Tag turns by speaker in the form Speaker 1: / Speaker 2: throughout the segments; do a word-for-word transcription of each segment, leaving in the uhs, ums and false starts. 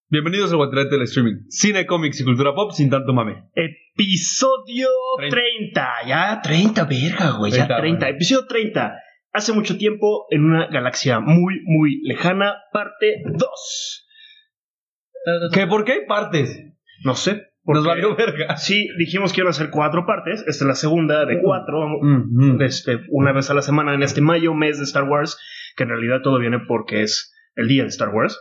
Speaker 1: Bienvenidos al Guantelete del Streaming. Cine, cómics y cultura pop sin tanto mame.
Speaker 2: Episodio treinta. Ya treinta, verga, güey. Ya treinta.
Speaker 1: Bueno.
Speaker 2: Episodio treinta. Hace mucho tiempo, en una galaxia muy, muy lejana, parte dos.
Speaker 1: ¿Qué? ¿Por qué hay partes?
Speaker 2: No sé.
Speaker 1: Nos
Speaker 2: porque-
Speaker 1: valió verga.
Speaker 2: Sí, dijimos que iban a ser cuatro partes. Esta es la segunda de cuatro.
Speaker 1: Mm, mm.
Speaker 2: Este, una vez a la semana en este mayo, mes de Star Wars. Que en realidad todo viene porque es el día de Star Wars.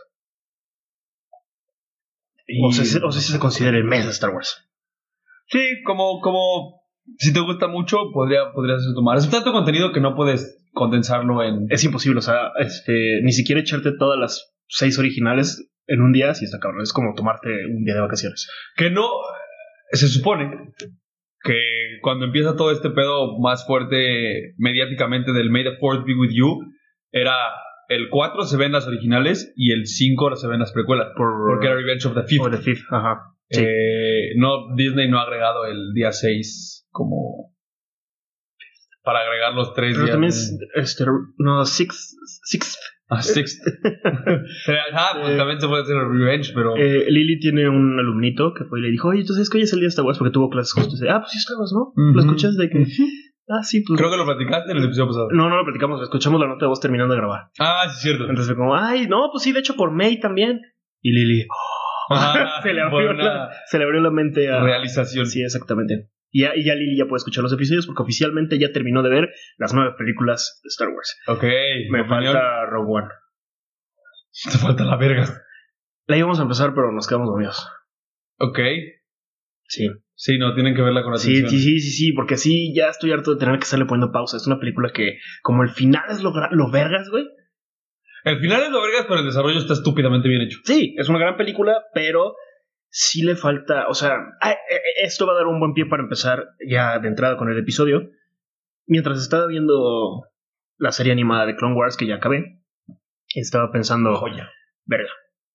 Speaker 1: Y-
Speaker 2: O sea, si- o sea, si se considera el mes de Star Wars.
Speaker 1: Sí, como, como si te gusta mucho, podría, podrías tomar. Es tanto contenido que no puedes condensarlo en.
Speaker 2: Es imposible, o sea, este, ni siquiera echarte todas las seis originales en un día, si está cabrón. Es como tomarte un día de vacaciones.
Speaker 1: Que no. Se supone que cuando empieza todo este pedo más fuerte mediáticamente del May the fourth be with you, era el cuatro se ven las originales y el cinco se ven las precuelas.
Speaker 2: Por,
Speaker 1: Porque era Revenge of the Fifth.
Speaker 2: o the Fifth, ajá. Sí.
Speaker 1: Eh, no, Disney no ha agregado el día seis como para agregar los tres
Speaker 2: Pero
Speaker 1: días.
Speaker 2: también
Speaker 1: de-
Speaker 2: es, este, no, Sixth, Sixth.
Speaker 1: Ah, sixth. Ajá, pues
Speaker 2: Eh,
Speaker 1: también se puede hacer Revenge, pero
Speaker 2: Eh, Lily tiene un alumnito que fue y le dijo, oye, entonces que hoy es el día de Star Wars porque tuvo clases justo. Y dice, ah, pues sí, Star Wars, ¿no?
Speaker 1: Ujú.
Speaker 2: ¿Lo escuchas de que? Ah, sí, pues.
Speaker 1: creo que lo platicaste en el episodio pasado.
Speaker 2: No, no lo platicamos, escuchamos la nota de voz terminando de grabar.
Speaker 1: Ah, sí, es cierto.
Speaker 2: Entonces, como, ay, no, pues sí, de hecho por May también. Y Lily,
Speaker 1: Ajá,
Speaker 2: se, le abrió
Speaker 1: buena
Speaker 2: la, se le abrió la mente a.
Speaker 1: realización.
Speaker 2: Sí, exactamente. Y ya, y ya Lily ya puede escuchar los episodios porque oficialmente ya terminó de ver las nueve películas de Star Wars.
Speaker 1: Ok.
Speaker 2: Me
Speaker 1: opinión.
Speaker 2: falta Rogue One.
Speaker 1: Te falta la verga.
Speaker 2: La íbamos a empezar, pero nos quedamos dormidos.
Speaker 1: Ok.
Speaker 2: Sí.
Speaker 1: Sí, no, tienen que verla con
Speaker 2: Sí,
Speaker 1: atención.
Speaker 2: sí, sí, sí, sí, porque sí, ya estoy harto de tener que estarle poniendo pausa. Es una película que, como el final es lo, gra- lo vergas, güey.
Speaker 1: El final es lo vergas, pero el desarrollo está estúpidamente bien hecho.
Speaker 2: Sí, es una gran película, pero sí le falta, o sea, ah, eh, eh, esto va a dar un buen pie para empezar ya de entrada con el episodio. Mientras estaba viendo la serie animada de Clone Wars, que ya acabé, estaba pensando,
Speaker 1: Joya.
Speaker 2: verga.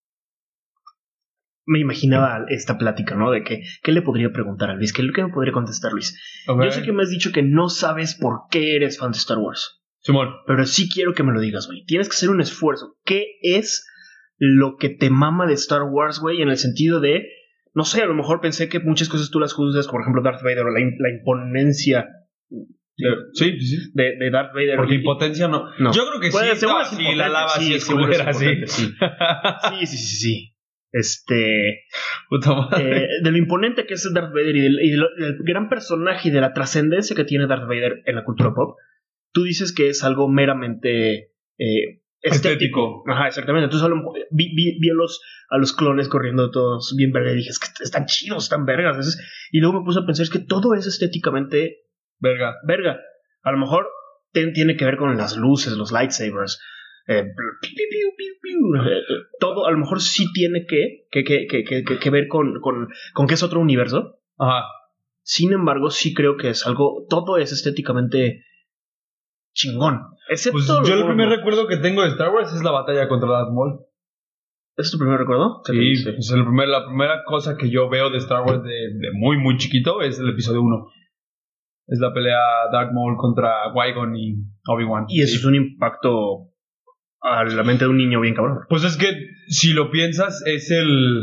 Speaker 2: Me imaginaba esta plática, ¿no? De que, ¿qué le podría preguntar a Luis? ¿Qué, qué me podría contestar Luis?
Speaker 1: Ok.
Speaker 2: Yo sé que me has dicho que no sabes por qué eres fan de Star Wars,
Speaker 1: Simón.
Speaker 2: pero sí quiero que me lo digas, güey. Tienes que hacer un esfuerzo. ¿Qué es lo que te mama de Star Wars, güey? En el sentido de, no sé, a lo mejor pensé que muchas cosas tú las juzgas, por ejemplo, Darth Vader o la, im- la imponencia
Speaker 1: Eh, Sí, sí, sí.
Speaker 2: de, de Darth Vader.
Speaker 1: Porque
Speaker 2: Y-
Speaker 1: impotencia no.
Speaker 2: No.
Speaker 1: Yo creo que
Speaker 2: Puede-
Speaker 1: sí.
Speaker 2: seguro
Speaker 1: No,
Speaker 2: es
Speaker 1: sí,
Speaker 2: impotente,
Speaker 1: la lava
Speaker 2: sí,
Speaker 1: sí es
Speaker 2: seguro es
Speaker 1: culera, sí.
Speaker 2: impotente, sí. Sí, sí, sí, sí. Este,
Speaker 1: Puta madre.
Speaker 2: eh, de lo imponente que es Darth Vader y del, y del- del gran personaje y de la trascendencia que tiene Darth Vader en la cultura pop, tú dices que es algo meramente eh, estético.
Speaker 1: Estético.
Speaker 2: Ajá, exactamente. Entonces a lo mejor vi, vi, vi a, los, a los clones corriendo todos bien verga y dije, es que están chidos, están vergas. Es- y luego me puse a pensar, es que todo es estéticamente
Speaker 1: Verga.
Speaker 2: verga. A lo mejor ten- tiene que ver con las luces, los lightsabers. eh, piu, piu, piu, piu, piu, eh, eh, todo a lo mejor sí tiene que, que, que, que, que, que- que ver con, con, con que es otro universo.
Speaker 1: Ajá.
Speaker 2: Sin embargo, sí creo que es algo, todo es estéticamente chingón. Excepto
Speaker 1: Pues
Speaker 2: los
Speaker 1: yo el primer
Speaker 2: monos.
Speaker 1: recuerdo que tengo de Star Wars es la batalla contra Darth Maul.
Speaker 2: ¿Ese es tu primer recuerdo? ¿Qué te
Speaker 1: Sí,
Speaker 2: dice?
Speaker 1: pues el primer, la primera cosa que yo veo de Star Wars de, de muy, muy chiquito es el episodio uno. Es la pelea Darth Maul contra Qui-Gon y Obi-Wan.
Speaker 2: Y eso
Speaker 1: Sí.
Speaker 2: es un impacto a la mente de un niño bien cabrón.
Speaker 1: Pues es que, si lo piensas, es el...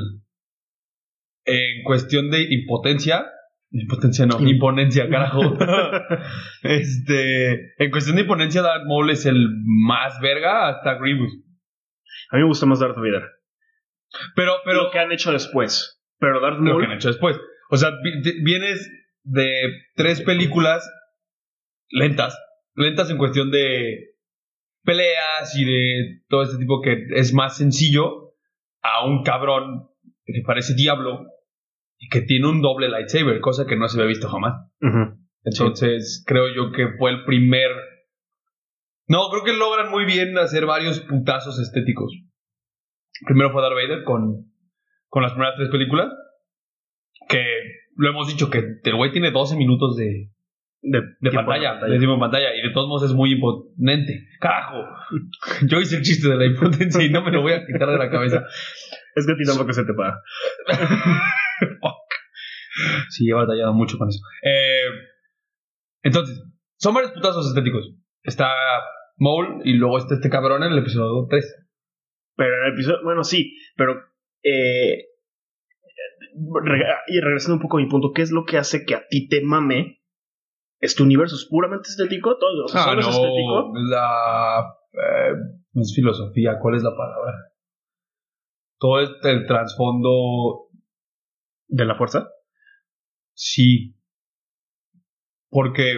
Speaker 1: En cuestión de impotencia... Impotencia no,
Speaker 2: Im-
Speaker 1: imponencia, carajo. este... En cuestión de imponencia, Darth Maul es el más verga hasta Grievous.
Speaker 2: A mí me gusta más Darth Vader.
Speaker 1: Pero, pero...
Speaker 2: Lo que han hecho después. Pero Darth
Speaker 1: lo
Speaker 2: Maul...
Speaker 1: que han hecho después. O sea, vi- de- vienes de tres películas lentas. Lentas en cuestión de peleas y de todo este tipo que es más sencillo a un cabrón que parece diablo y que tiene un doble lightsaber, cosa que no se había visto jamás.
Speaker 2: Ujú.
Speaker 1: Entonces, creo yo que fue el primer... No, creo que logran muy bien hacer varios putazos estéticos. Primero fue Darth Vader con, con las primeras tres películas, que lo hemos dicho que el güey tiene doce minutos de,
Speaker 2: De,
Speaker 1: de
Speaker 2: tiempo
Speaker 1: pantalla, de tiempo en pantalla, y de todos modos es muy imponente. ¡Carajo! Yo hice el chiste de la impotencia y no me lo voy a quitar de la cabeza.
Speaker 2: Es que a ti tampoco se te paga.
Speaker 1: Fuck. Sí, he batallado mucho con eso. Eh, entonces, son varios putazos estéticos. Está Maul y luego está este cabrón en el episodio tres.
Speaker 2: Pero en el episodio, bueno, sí, pero Eh, y regresando un poco a mi punto, ¿qué es lo que hace que a ti te mame este universo? ¿Es puramente estético? ¿Todo? O sea,
Speaker 1: Ah,
Speaker 2: ¿solo
Speaker 1: no,
Speaker 2: es estético?
Speaker 1: la... Eh, no es filosofía, ¿cuál es la palabra? Todo este, el trasfondo...
Speaker 2: ¿De la fuerza?
Speaker 1: Sí. Porque...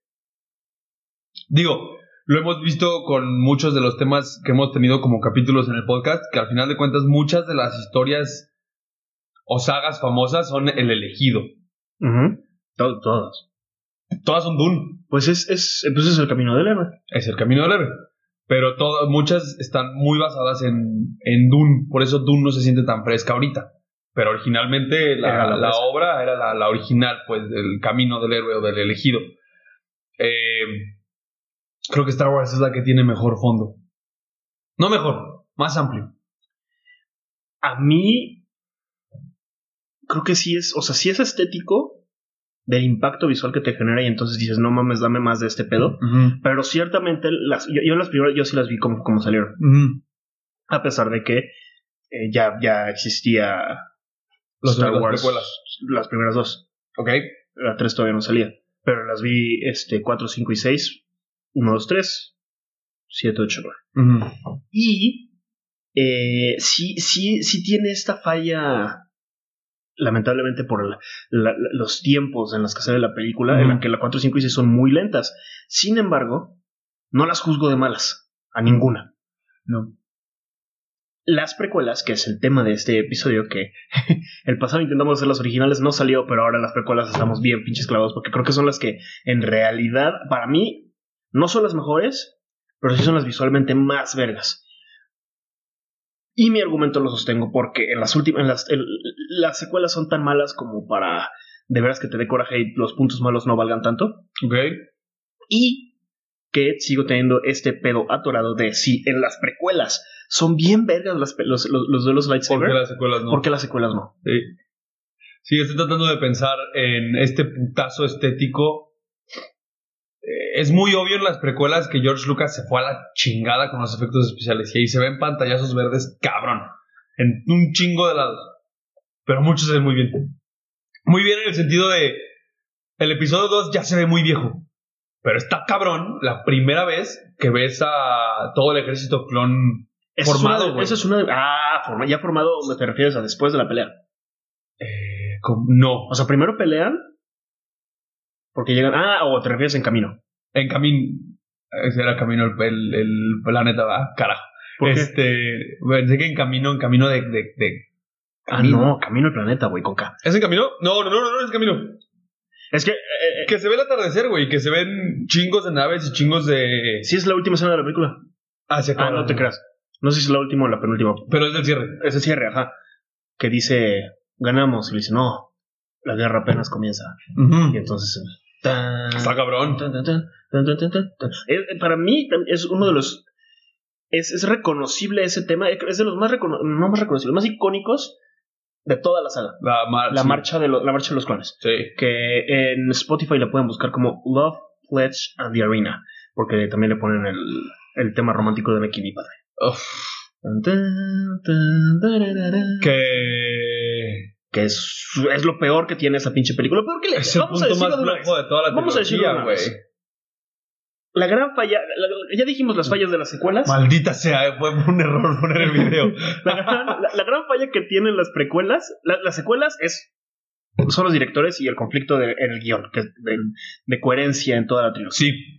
Speaker 1: Digo, lo hemos visto con muchos de los temas que hemos tenido como capítulos en el podcast, que al final de cuentas muchas de las historias o sagas famosas son el elegido.
Speaker 2: Uh-huh. Todo, todas.
Speaker 1: Todas son Dune.
Speaker 2: Pues es, es, pues es el camino del héroe.
Speaker 1: Es el camino del héroe. Pero todas, muchas están muy basadas en, en Dune. Por eso Dune no se siente tan fresca ahorita. Pero originalmente la, la, la obra era la, la original, pues, del camino del héroe o del elegido. Eh, creo que Star Wars es la que tiene mejor fondo. No mejor, más amplio.
Speaker 2: A mí... Creo que sí es, o sea, sí es estético del impacto visual que te genera y entonces dices, no mames, dame más de este pedo. Uh-huh. Pero ciertamente, las, yo, yo las primeras, yo sí las vi como, como salieron. Uh-huh. A pesar de que eh, ya, ya existía
Speaker 1: Los
Speaker 2: Star
Speaker 1: las
Speaker 2: Wars,
Speaker 1: precuelas.
Speaker 2: Las primeras dos.
Speaker 1: Ok.
Speaker 2: La tres todavía no salía. Pero las vi este, cuatro, cinco y seis. uno, dos, tres. siete, ocho, nueve. Uh-huh. Y eh, sí, sí, sí tiene esta falla... Lamentablemente por la, la, los tiempos en los que sale la película, uh-huh. en la que la cuatro, cinco y seis son muy lentas. Sin embargo, no las juzgo de malas, a ninguna.
Speaker 1: No.
Speaker 2: Las precuelas, que es el tema de este episodio, que el pasado intentamos hacer las originales, no salió, pero ahora las precuelas estamos bien pinches clavados, porque creo que son las que en realidad, para mí, no son las mejores, pero sí son las visualmente más vergas. Y mi argumento lo sostengo porque en las últimas, en las, en, las secuelas son tan malas como para de veras que te dé coraje y los puntos malos no valgan tanto.
Speaker 1: Ok.
Speaker 2: Y que sigo teniendo este pedo atorado de si en las precuelas son bien vergas las, los, los, los de los lightsaber.
Speaker 1: ¿Por qué las secuelas no?
Speaker 2: ¿Por qué las secuelas no?
Speaker 1: Sí. Sí, estoy tratando de pensar en este putazo estético. Es muy obvio en las precuelas que George Lucas se fue a la chingada con los efectos especiales. Y ahí se ven pantallazos verdes, cabrón. En un chingo de lados. Pero muchos se ven muy bien. Muy bien en el sentido de... El episodio dos ya se ve muy viejo. Pero está cabrón la primera vez que ves a todo el ejército clon
Speaker 2: eso
Speaker 1: formado,
Speaker 2: güey. Eso es una... Ah, forma, ya formado, ¿me te refieres a después de la pelea?
Speaker 1: Eh, no.
Speaker 2: O sea, primero pelean... Porque llegan... Ah, o te refieres en camino.
Speaker 1: En camino. Ese era camino el, el, el planeta, va, carajo. Este, pensé que en camino, en camino de, de, de
Speaker 2: Ah, no, camino al planeta, güey, con K.
Speaker 1: ¿Es en camino? No, no, no, no, no es camino.
Speaker 2: Es que eh,
Speaker 1: que se ve el atardecer, güey, que se ven chingos de naves y chingos de...
Speaker 2: Sí, es la última escena de la película.
Speaker 1: Ah, se acaba.
Speaker 2: Ah, no te creas. No sé si es la última o la penúltima.
Speaker 1: Pero es del cierre.
Speaker 2: Es el cierre, ajá. Que dice, ganamos, y le dice, no, la guerra apenas comienza. Uh-huh. Y entonces... Tan,
Speaker 1: está cabrón.
Speaker 2: Tan, tan, tan, tan, tan, tan, tan. Es, para mí es uno de los... Es, es reconocible ese tema. Es de los más recono- no más reconocibles, más icónicos de toda la saga.
Speaker 1: La, mar-
Speaker 2: la,
Speaker 1: sí.
Speaker 2: marcha, de lo, la marcha de los clones.
Speaker 1: Sí.
Speaker 2: Que en Spotify la pueden buscar como Love, Pledge and the Arena. Porque también le ponen el, el tema romántico de Becky, mi padre.
Speaker 1: Que...
Speaker 2: Que es, es lo peor que tiene esa pinche película. Pero que le,
Speaker 1: es el
Speaker 2: vamos
Speaker 1: punto
Speaker 2: a decirlo
Speaker 1: más
Speaker 2: de una
Speaker 1: flojo
Speaker 2: vez.
Speaker 1: de toda la
Speaker 2: Vamos a decirlo de una
Speaker 1: güey.
Speaker 2: vez. La gran falla, la, ya dijimos las fallas de las secuelas.
Speaker 1: Maldita sea, fue un error poner el video.
Speaker 2: la, gran, la, la gran falla que tienen las precuelas, la, las secuelas es son los directores y el conflicto de, en el guión, que es de, de coherencia en toda la trilogía.
Speaker 1: Sí.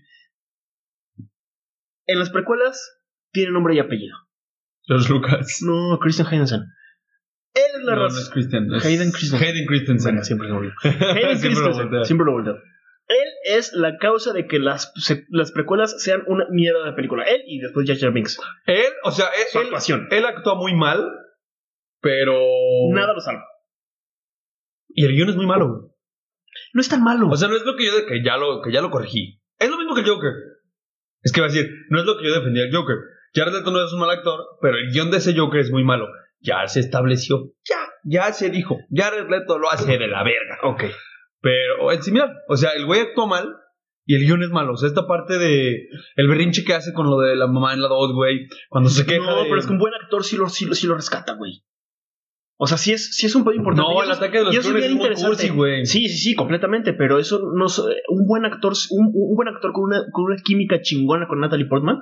Speaker 2: En las precuelas tiene nombre y apellido.
Speaker 1: George Lucas.
Speaker 2: No, Christian Hayden. Él es la
Speaker 1: no,
Speaker 2: raza.
Speaker 1: No es Christian. Es
Speaker 2: Hayden Christensen.
Speaker 1: Hayden Christensen.
Speaker 2: Bueno, siempre se me olvidó. Hayden Christensen. Siempre lo volteo. Él es la causa de que las, se, las precuelas sean una mierda de película. Él y después Jar Jar Binks.
Speaker 1: Él, o sea, él,
Speaker 2: su actuación.
Speaker 1: Él, él actúa muy mal, pero...
Speaker 2: Nada lo salva.
Speaker 1: Y el guión es muy malo.
Speaker 2: No es tan malo.
Speaker 1: O sea, no es lo que yo... De que, ya lo, que ya lo corregí. Es lo mismo que el Joker. Es que va a decir, no es lo que yo defendía del Joker. Jared Leto no es un mal actor, pero el guión de ese Joker es muy malo. Ya se estableció. Ya, ya se dijo. Jared Leto lo hace de la verga.
Speaker 2: Ok.
Speaker 1: Pero es similar. O sea, el güey actuó mal y el guión es malo. O sea, esta parte de... El berrinche que hace con lo de la mamá en la dos, güey. Cuando se queja
Speaker 2: No,
Speaker 1: de...
Speaker 2: pero es que un buen actor sí lo, sí, sí lo rescata, güey. O sea, sí es, sí es un poco importante.
Speaker 1: No, el ataque de los clones es muy cursi, güey.
Speaker 2: Sí, sí, sí, completamente. Pero eso no es un buen actor, un, un buen actor con una, con una química chingona con Natalie Portman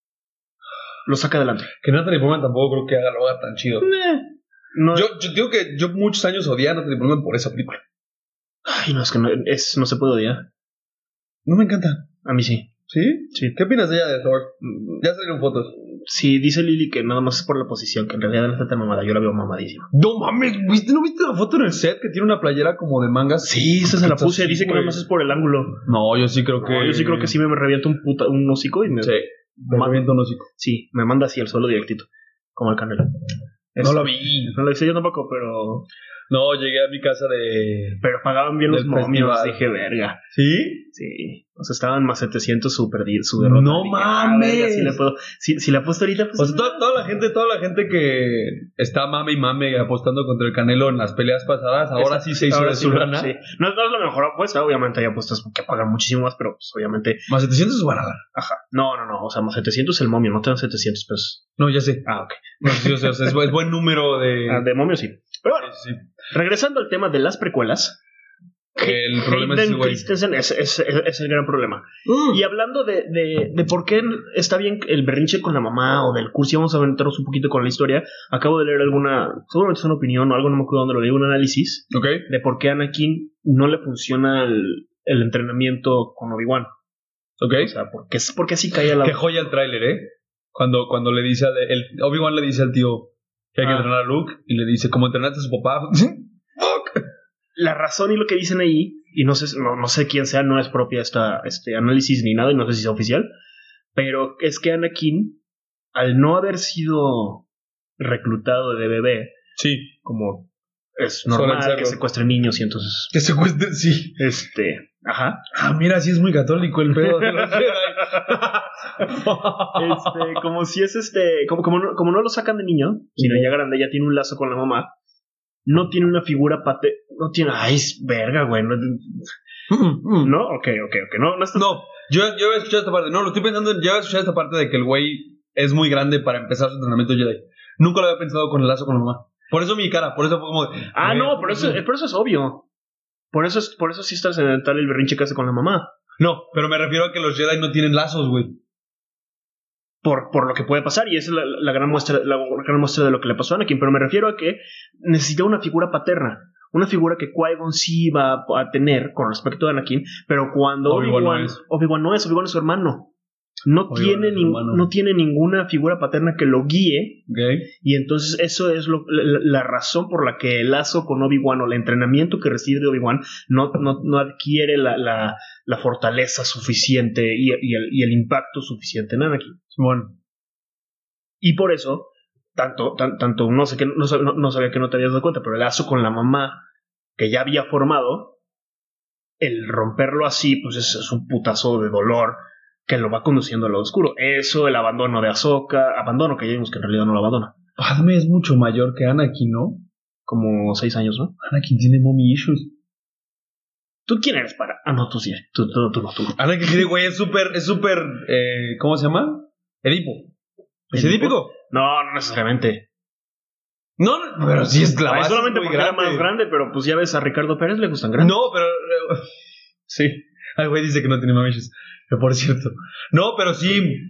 Speaker 2: lo saca adelante.
Speaker 1: Que Natalie Portman tampoco creo que haga lo haga tan chido.
Speaker 2: Eh, no,
Speaker 1: yo, yo digo que yo muchos años odié a Natalie Portman por esa película.
Speaker 2: Ay, no, es que no, es, no se puede odiar.
Speaker 1: No me encanta.
Speaker 2: A mí sí.
Speaker 1: ¿Sí?
Speaker 2: Sí.
Speaker 1: ¿Qué opinas de ella de Thor? Ya salieron fotos.
Speaker 2: Sí, dice Lily que nada más es por la posición, que en realidad no está tan mamada. Yo la veo mamadísima.
Speaker 1: No mames, ¿viste, ¿no viste la foto en el set que tiene una playera como de mangas?
Speaker 2: Sí, esa se la puse.
Speaker 1: Así,
Speaker 2: dice que
Speaker 1: güey.
Speaker 2: nada más es por el ángulo.
Speaker 1: No, yo sí creo que.
Speaker 2: No, yo sí creo que sí me, me revienta un, puta, un hocico y me.
Speaker 1: Sí, me revienta un hocico.
Speaker 2: Sí, me manda así al suelo directito. Como el Canelo.
Speaker 1: No la vi.
Speaker 2: No la vi yo tampoco, pero.
Speaker 1: No, llegué a mi casa de.
Speaker 2: Pero pagaban bien los
Speaker 1: Del
Speaker 2: momios.
Speaker 1: festival.
Speaker 2: Dije, verga.
Speaker 1: ¿Sí?
Speaker 2: Sí. O sea, estaban más setecientos super su derrota.
Speaker 1: No
Speaker 2: Dije,
Speaker 1: mames.
Speaker 2: Ah, verga, si le puedo. Si, si la apuesto ahorita, pues.
Speaker 1: O sea, toda, toda la gente, toda la gente que está mame y mame apostando contra el Canelo en las peleas pasadas, ahora sí se hizo
Speaker 2: ahora
Speaker 1: de
Speaker 2: sí,
Speaker 1: su
Speaker 2: no,
Speaker 1: lana.
Speaker 2: sí. No, no es la mejor apuesta, obviamente hay apuestas que pagan muchísimo más, pero pues obviamente.
Speaker 1: Más setecientos es barata.
Speaker 2: Ajá. No, no, no. O sea, más setecientos el momio, no te dan setecientos pesos.
Speaker 1: No, ya sé.
Speaker 2: Ah, ok.
Speaker 1: No, sí, o sea, es, es buen número de.
Speaker 2: Ah, de momio sí. Pero bueno,
Speaker 1: Sí, sí.
Speaker 2: regresando al tema de las precuelas.
Speaker 1: El problema es ese
Speaker 2: Hayden
Speaker 1: güey.
Speaker 2: Christensen es, es, es, es el gran problema.
Speaker 1: Mm.
Speaker 2: Y hablando de, de, de por qué está bien el berrinche con la mamá o del cursi, vamos a aventarnos un poquito con la historia. Acabo de leer alguna, seguramente es una opinión o algo, no me acuerdo dónde lo leí, un análisis
Speaker 1: Ok.
Speaker 2: de por qué a Anakin no le funciona el, el entrenamiento con Obi-Wan.
Speaker 1: Ok.
Speaker 2: O sea, ¿por qué, por qué así cae a la...
Speaker 1: Qué joya el tráiler, ¿eh? Cuando, cuando le dice al... El, Obi-Wan le dice al tío que hay que
Speaker 2: Ah.
Speaker 1: entrenar a Luke y le dice, ¿cómo entrenaste a su papá? Fuck.
Speaker 2: La razón y lo que dicen ahí, y no sé, no, no sé quién sea, no es propia esta, este análisis ni nada, y no sé si es oficial, pero es que Anakin, al no haber sido reclutado de bebé,
Speaker 1: Sí.
Speaker 2: como es
Speaker 1: Suelen
Speaker 2: normal
Speaker 1: serlo.
Speaker 2: que secuestren niños y entonces,
Speaker 1: Que se cueste, sí.
Speaker 2: este, ajá,
Speaker 1: Ah, mira, sí es muy católico el pedo de los Jedi.
Speaker 2: este, como si es este, como, como, no, como no lo sacan de niño, sino ya grande, ya tiene un lazo con la mamá, no tiene una figura pate, no tiene, ay, es verga, güey, no, no, ok, ok, ok, no, no está,
Speaker 1: No, yo, yo había escuchado esta parte. No, lo estoy pensando. en- Yo había escuchado esta parte de que el güey es muy grande para empezar su entrenamiento Jedi. Nunca lo había pensado con el lazo con la mamá. Por eso mi cara, por eso fue como. de,
Speaker 2: ah,
Speaker 1: güey,
Speaker 2: no, pero eso, pero eso es obvio, por eso es, por eso sí es trascendental el berrinche que hace con la mamá.
Speaker 1: No, pero me refiero a que los Jedi no tienen lazos, güey.
Speaker 2: Por, por lo que puede pasar, y esa es la, la gran muestra, la gran muestra de lo que le pasó a Anakin, pero me refiero a que necesita una figura paterna, una figura que Qui-Gon sí va a tener con respecto a Anakin, pero cuando
Speaker 1: Obi-Wan
Speaker 2: Obi-Wan
Speaker 1: no es.
Speaker 2: Obi-Wan no es, Obi-Wan es su hermano. No
Speaker 1: Obi-Wan
Speaker 2: tiene,
Speaker 1: es su
Speaker 2: nin-
Speaker 1: hermano.
Speaker 2: no tiene ninguna figura paterna que lo guíe,
Speaker 1: Ok.
Speaker 2: y entonces eso es lo, la, la razón por la que el lazo con Obi-Wan o el entrenamiento que recibe de Obi-Wan no, no, no adquiere la, la, la fortaleza suficiente y, y, el, y el impacto suficiente en Anakin.
Speaker 1: Bueno.
Speaker 2: Y por eso, tanto, tan, tanto no sé que no, no, no sabía que no te habías dado cuenta, pero el lazo con la mamá que ya había formado, el romperlo así, pues es, es un putazo de dolor que lo va conduciendo a lo oscuro. Eso, el abandono de Ahsoka, abandono que ya vimos que en realidad no lo abandona.
Speaker 1: Padme es mucho mayor que Anakin, ¿no?
Speaker 2: Como seis años, ¿no?
Speaker 1: Anakin tiene mommy issues.
Speaker 2: ¿Tú quién eres para? Ah, no, tú sí. Tú, tú, tú no, tú no.
Speaker 1: Anakin tiene, güey, es súper, es súper, eh, ¿cómo se llama? Edipo. ¿Es
Speaker 2: ¿Edipo?
Speaker 1: edípico?
Speaker 2: No, no necesariamente.
Speaker 1: No, no, pero sí es la
Speaker 2: Ah,
Speaker 1: base
Speaker 2: solamente
Speaker 1: es muy
Speaker 2: porque era más grande, pero pues ya ves a Ricardo Pérez le gustan grandes.
Speaker 1: No, pero... eh, sí. El güey dice que no tiene mommy issues. Pero por cierto. No, pero sí...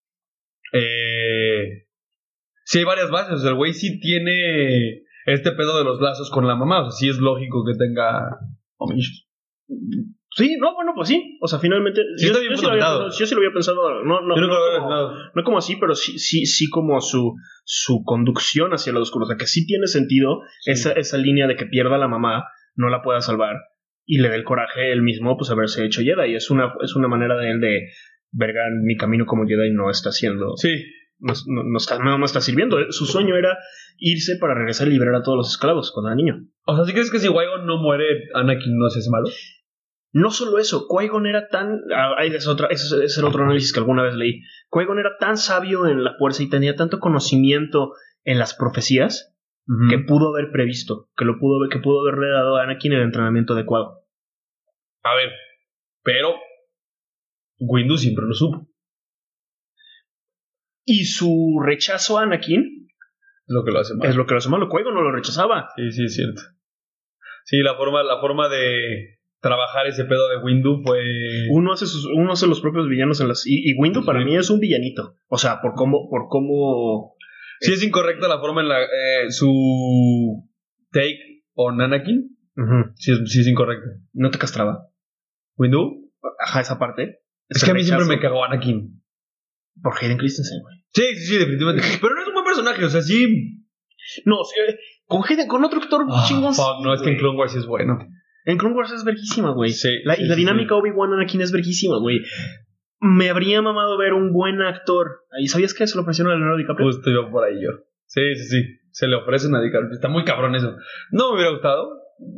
Speaker 1: Eh... Sí hay varias bases. O sea, el güey sí tiene este pedo de los lazos con la mamá. O sea, sí es lógico que tenga mommy issues.
Speaker 2: Sí, no, bueno, pues sí. O sea, finalmente.
Speaker 1: Sí,
Speaker 2: yo,
Speaker 1: está bien
Speaker 2: yo sí lo había
Speaker 1: fundamentado.
Speaker 2: pensado, yo sí lo había pensado. No, no,
Speaker 1: Yo
Speaker 2: no,
Speaker 1: nunca lo había
Speaker 2: como,
Speaker 1: pensado.
Speaker 2: no como así, pero sí, sí, sí como su, su conducción hacia lo oscuro. O sea, que sí tiene sentido
Speaker 1: Sí.
Speaker 2: esa, esa línea de que pierda a la mamá, no la pueda salvar y le dé el coraje él mismo, pues haberse hecho Jedi. Y es una, es una manera de él de. Verga, mi camino como Jedi no está siendo.
Speaker 1: Sí.
Speaker 2: No, no, no está, no, no está sirviendo. Su sueño era irse para regresar y liberar a todos los esclavos cuando era niño.
Speaker 1: O sea, ¿sí crees que si Qui-Gon no muere, Anakin no se hace malo?
Speaker 2: No solo eso, Qui-Gon era tan... Ah, ahí es otra, ese es el otro análisis que alguna vez leí. Qui-Gon era tan sabio en la fuerza y tenía tanto conocimiento en las profecías
Speaker 1: Uh-huh.
Speaker 2: que pudo haber previsto, que lo pudo, que pudo haberle dado a Anakin el entrenamiento adecuado.
Speaker 1: A ver, pero Windu siempre lo supo.
Speaker 2: Y su rechazo a Anakin
Speaker 1: Es lo que lo hace mal.
Speaker 2: Es lo que lo hace malo. Qui-Gon no lo rechazaba.
Speaker 1: Sí, sí, es cierto. Sí, la forma, la forma de trabajar ese pedo de Windu fue...
Speaker 2: Uno hace, sus, uno hace los propios villanos en las... Y, y Windu para
Speaker 1: sí.
Speaker 2: mí es un villanito. O sea, por cómo... Por cómo
Speaker 1: sí, es incorrecta la forma en la... Eh, su take on Anakin.
Speaker 2: Uh-huh.
Speaker 1: Sí, es, sí es incorrecta.
Speaker 2: ¿No te castraba?
Speaker 1: ¿Windu?
Speaker 2: Ajá, esa parte.
Speaker 1: Es que a mí siempre me cagó Anakin.
Speaker 2: Por Hayden Christensen, güey.
Speaker 1: Sí, sí, sí, definitivamente. Pero no es un buen personaje, o sea, sí...
Speaker 2: No, sí, con Hayden, con otro actor
Speaker 1: oh,
Speaker 2: chingón.
Speaker 1: Fuck, no, es que en Clone Wars es bueno.
Speaker 2: En Clone Wars es verguísima, güey.
Speaker 1: Sí,
Speaker 2: la,
Speaker 1: sí,
Speaker 2: y la
Speaker 1: sí,
Speaker 2: dinámica
Speaker 1: sí.
Speaker 2: Obi-Wan Anakin es verguísima, güey. Me habría mamado ver un buen actor. ¿Y sabías que se lo ofrecieron a Leonardo DiCaprio?
Speaker 1: Justo iba por ahí yo. Sí, sí, sí. Se le ofrecen a DiCaprio. Está muy cabrón eso. No me hubiera gustado.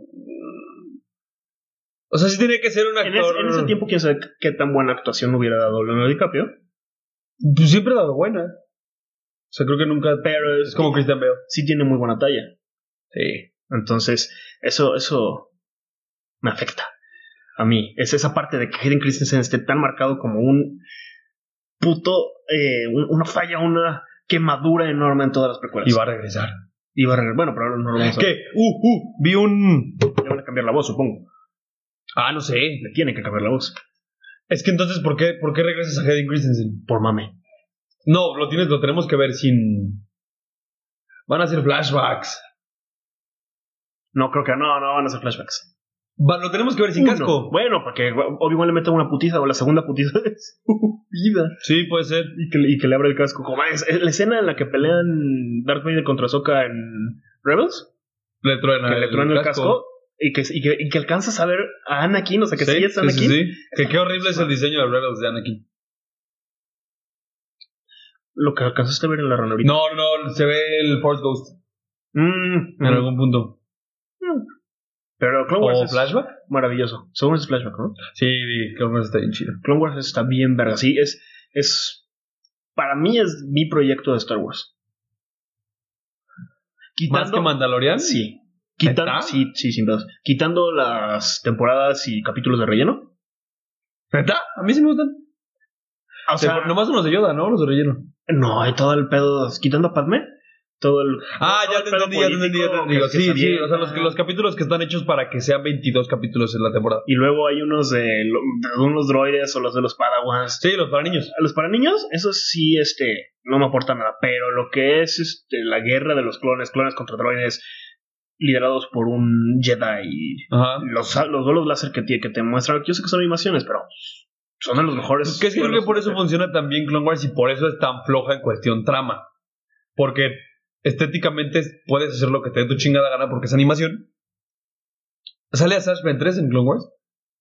Speaker 1: O sea, sí tiene que ser un actor...
Speaker 2: En ese, en ese tiempo, quién sabe qué tan buena actuación hubiera dado Leonardo DiCaprio.
Speaker 1: Pues siempre ha dado buena. O sea, creo que nunca...
Speaker 2: Pero
Speaker 1: es como Christian Bale.
Speaker 2: Sí tiene muy buena talla.
Speaker 1: Sí.
Speaker 2: Entonces, eso, eso me afecta a mí. Es esa parte de que Hayden Christensen esté tan marcado como un puto, eh, una falla, una quemadura enorme en todas las precuelas.
Speaker 1: Y va a regresar.
Speaker 2: Y va a regresar. Bueno, pero no lo vamos a ver.
Speaker 1: ¿Qué? Uh, uh, vi un...
Speaker 2: Le van a cambiar la voz, supongo.
Speaker 1: Ah, no sé.
Speaker 2: Le tienen que cambiar la voz.
Speaker 1: Es que entonces, ¿por qué, ¿por qué regresas a Hayden Christensen?
Speaker 2: Por mame.
Speaker 1: No, lo tienes, lo tenemos que ver sin... Van a hacer flashbacks.
Speaker 2: No, creo que no, no van a hacer flashbacks.
Speaker 1: Va, lo tenemos que ver sin
Speaker 2: Uno.
Speaker 1: casco.
Speaker 2: Bueno, porque Obi-Wan le mete una putiza o la segunda putiza de su vida.
Speaker 1: Sí, puede ser.
Speaker 2: Y que, y que le abre el casco. Como es, es la escena en la que pelean Darth Vader contra Ahsoka en Rebels.
Speaker 1: Le truena
Speaker 2: que
Speaker 1: el,
Speaker 2: le truena el
Speaker 1: casco.
Speaker 2: casco. Y que, y, que, y que alcanzas a ver a Anakin. O sea, que sí,
Speaker 1: sí
Speaker 2: es Anakin.
Speaker 1: Sí, sí, sí. Que qué horrible es el diseño de Rebels de Anakin.
Speaker 2: Lo que alcanzaste a ver en la ranorita.
Speaker 1: No, no, se ve el Force Ghost.
Speaker 2: Mm,
Speaker 1: En
Speaker 2: mm.
Speaker 1: algún punto.
Speaker 2: Mm. Pero Clone Wars
Speaker 1: ¿O
Speaker 2: es
Speaker 1: flashback?
Speaker 2: maravilloso. Según es flashback, ¿no?
Speaker 1: Sí, Clone Wars está bien chido.
Speaker 2: Clone Wars está bien verga. Sí, es, es... Para mí es mi proyecto de Star Wars. Quitando,
Speaker 1: ¿Más que Mandalorian?
Speaker 2: Sí. Quitando,
Speaker 1: ¿Neta?
Speaker 2: sí, sí, sin dudas. Quitando las temporadas y capítulos de relleno.
Speaker 1: ¿Neta? A mí sí me gustan.
Speaker 2: O sea,
Speaker 1: Te- nomás unos de Yoda, ¿no? Los de relleno.
Speaker 2: no, hay todo el pedo. Quitando a Padme, todo el.
Speaker 1: Ah,
Speaker 2: todo
Speaker 1: ya
Speaker 2: el
Speaker 1: te
Speaker 2: pedo
Speaker 1: entendí, ya te entendí, ya te
Speaker 2: político
Speaker 1: entendí.
Speaker 2: que- que
Speaker 1: Sí,
Speaker 2: se
Speaker 1: sí,
Speaker 2: avienta.
Speaker 1: o sea, los, los capítulos que están hechos para que sean veintidós capítulos en la temporada.
Speaker 2: Y luego hay unos de, de unos droides o los de los Padawans.
Speaker 1: Sí, los para niños.
Speaker 2: A los para niños, eso sí, este, no me aporta nada. Pero lo que es este, la guerra de los clones, clones contra droides, liderados por un Jedi.
Speaker 1: Ajá.
Speaker 2: Los, los duelos láser que, tie- que te muestran, yo sé que son animaciones, pero son de los mejores.
Speaker 1: Que es que creo que
Speaker 2: duelos
Speaker 1: por eso
Speaker 2: láser.
Speaker 1: funciona tan bien Clone Wars y por eso es tan floja en cuestión trama. Porque estéticamente puedes hacer lo que te dé tu chingada gana porque es animación. ¿Sale a Sash Ventress en Clone Wars?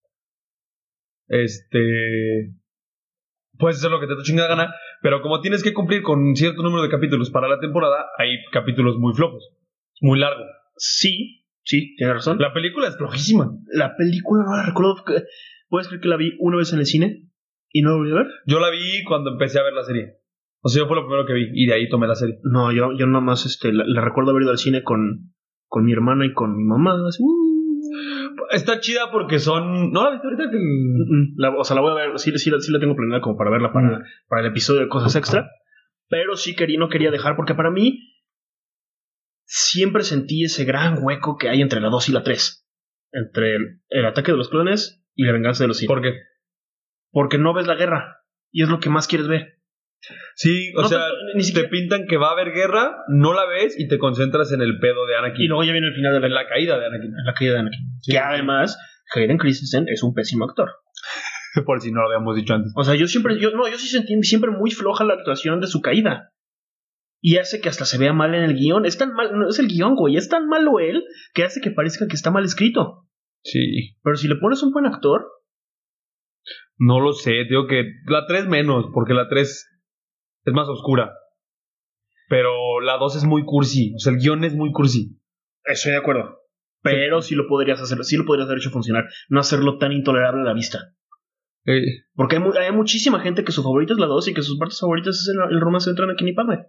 Speaker 1: Este... Puedes hacer lo que te dé tu chingada gana, pero como tienes que cumplir con cierto número de capítulos para la temporada, hay capítulos muy flojos. Muy largo.
Speaker 2: Sí, sí, tienes razón.
Speaker 1: La película es flojísima.
Speaker 2: La película no la recuerdo. que- ¿Puedes creer que la vi una vez en el cine y no la volví a ver?
Speaker 1: Yo la vi cuando empecé a ver la serie. O sea, yo fue lo primero que vi y de ahí tomé la serie.
Speaker 2: No, yo, yo nada más este, la, la recuerdo haber ido al cine con, con mi hermana y con mi mamá. Así, uh.
Speaker 1: Está chida porque son... ¿No la viste ahorita? Que...
Speaker 2: Mm, la- o sea, la voy a ver, sí, sí, la- sí la tengo planeada como para verla para, para el episodio de Cosas Extra. Pero sí quería, no quería dejar, porque para mí siempre sentí ese gran hueco que hay entre la dos y la tres. Entre el, el ataque de los clones y la venganza de los Sith.
Speaker 1: ¿Por qué?
Speaker 2: Porque no ves la guerra. Y es lo que más quieres ver.
Speaker 1: Sí, o
Speaker 2: No
Speaker 1: sea,
Speaker 2: tanto- ni
Speaker 1: te
Speaker 2: siquiera-
Speaker 1: pintan que va a haber guerra, no la ves y te concentras en el pedo de Anakin.
Speaker 2: Y luego ya viene el final de la,
Speaker 1: en la caída de Anakin.
Speaker 2: en la caída de Anakin.
Speaker 1: Sí.
Speaker 2: Que además, Hayden Christensen es un pésimo actor.
Speaker 1: Por si no lo habíamos dicho antes.
Speaker 2: O sea, yo siempre, yo no, yo sí sentí siempre muy floja la actuación de su caída. Y hace que hasta se vea mal en el guión. Es tan mal, no es el guión, güey. Es tan malo él que hace que parezca que está mal escrito.
Speaker 1: Sí.
Speaker 2: Pero si le pones un buen actor,
Speaker 1: No lo sé, digo que la tres menos, porque la tres es más oscura. Pero la dos es muy cursi. O sea, el guión es muy cursi.
Speaker 2: estoy de acuerdo. Pero sí lo podrías hacer, sí lo podrías haber hecho funcionar. No hacerlo tan intolerable a la vista.
Speaker 1: Eh,
Speaker 2: Porque hay, mu- hay muchísima gente que su favorita es la dos y que sus partes favoritas es el, el romance entre Anakin y Padme.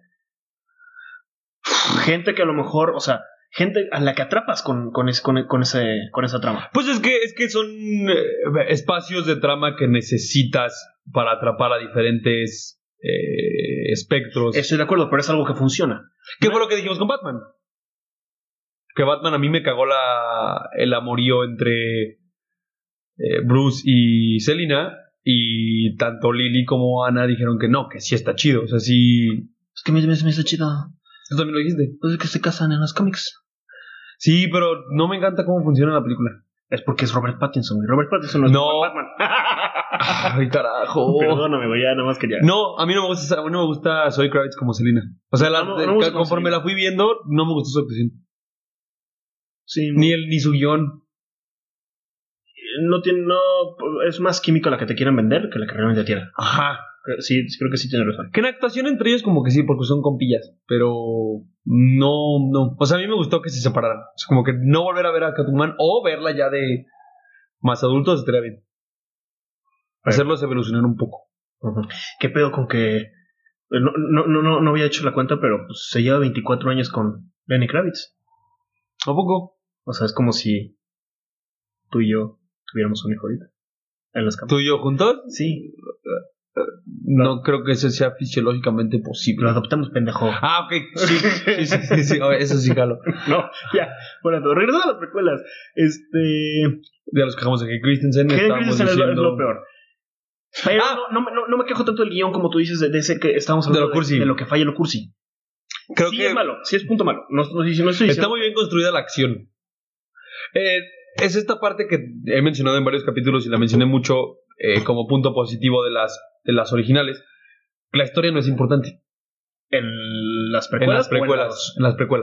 Speaker 2: Gente que a lo mejor, o sea, gente a la que atrapas con, con, ese, con, con, ese, con esa trama.
Speaker 1: Pues es que, es que son eh, espacios de trama que necesitas para atrapar a diferentes eh, espectros.
Speaker 2: Estoy de acuerdo, pero es algo que funciona.
Speaker 1: ¿Qué fue lo que dijimos con Batman? Que Batman a mí me cagó la, el amorío entre eh, Bruce y Selina. Y tanto Lily como Ana dijeron que no, que sí está chido. O sea, sí.
Speaker 2: Es que me, me, me está chido.
Speaker 1: ¿Tú también lo dijiste?
Speaker 2: Pues es que se casan en los cómics.
Speaker 1: Sí, pero no me encanta cómo funciona la película.
Speaker 2: Es porque es Robert Pattinson. Y Robert Pattinson no es
Speaker 1: No.
Speaker 2: Batman.
Speaker 1: Ay, carajo.
Speaker 2: Perdóname, güey, ya nada más quería.
Speaker 1: No, a mí no me gusta, a mí no me gusta Zoe Kravitz como Selina. O sea, la,
Speaker 2: No, no, no me gusta
Speaker 1: conforme
Speaker 2: como
Speaker 1: la fui viendo, no me gustó su actuación.
Speaker 2: Sí,
Speaker 1: Ni el, ni su guión.
Speaker 2: no tiene, no, es más químico la que te quieren vender que la que realmente tiene.
Speaker 1: Ajá.
Speaker 2: Sí, creo que sí tiene razón.
Speaker 1: Que en actuación entre ellos como que sí, porque son compillas. Pero no, no. O sea, a mí me gustó que se separaran. O sea, como que no volver a ver a Catwoman o verla ya de más adultos estaría bien. Hacerlos evolucionar un poco.
Speaker 2: Uh-huh. ¿Qué pedo con que no, no, no, no había hecho la cuenta, pero pues, se lleva veinticuatro años con Lenny Kravitz?
Speaker 1: ¿A poco?
Speaker 2: O sea, es como si tú y yo tuviéramos un hijo ahorita en las cámaras.
Speaker 1: ¿Tú y yo juntos?
Speaker 2: Sí.
Speaker 1: No, no creo que eso sea fisiológicamente posible.
Speaker 2: Lo adoptamos, pendejo.
Speaker 1: Ah, ok. Sí, sí, sí, sí, sí. Oh, eso sí, jalo.
Speaker 2: No, ya. Bueno, todo. Regresando a las precuelas. Este.
Speaker 1: De los quejamos de que Christensen
Speaker 2: Hayden
Speaker 1: estábamos
Speaker 2: Christensen es, lo, es
Speaker 1: diciendo...
Speaker 2: lo peor. Pero
Speaker 1: Ah.
Speaker 2: no, no, no, no me quejo tanto del guión como tú dices, de, de ese que estamos hablando
Speaker 1: De lo cursi.
Speaker 2: de, de lo que falla lo cursi.
Speaker 1: Creo
Speaker 2: Sí
Speaker 1: que
Speaker 2: es malo, sí es punto malo. No, no, no, no estoy
Speaker 1: está
Speaker 2: diciendo-
Speaker 1: muy bien construida la acción. Eh, es esta parte que he mencionado en varios capítulos y la mencioné mucho eh, como punto positivo de las, de las originales. La historia no es importante.
Speaker 2: ¿En las
Speaker 1: En
Speaker 2: precuelas?
Speaker 1: las
Speaker 2: o en
Speaker 1: precuelas.
Speaker 2: las-
Speaker 1: En las precuelas.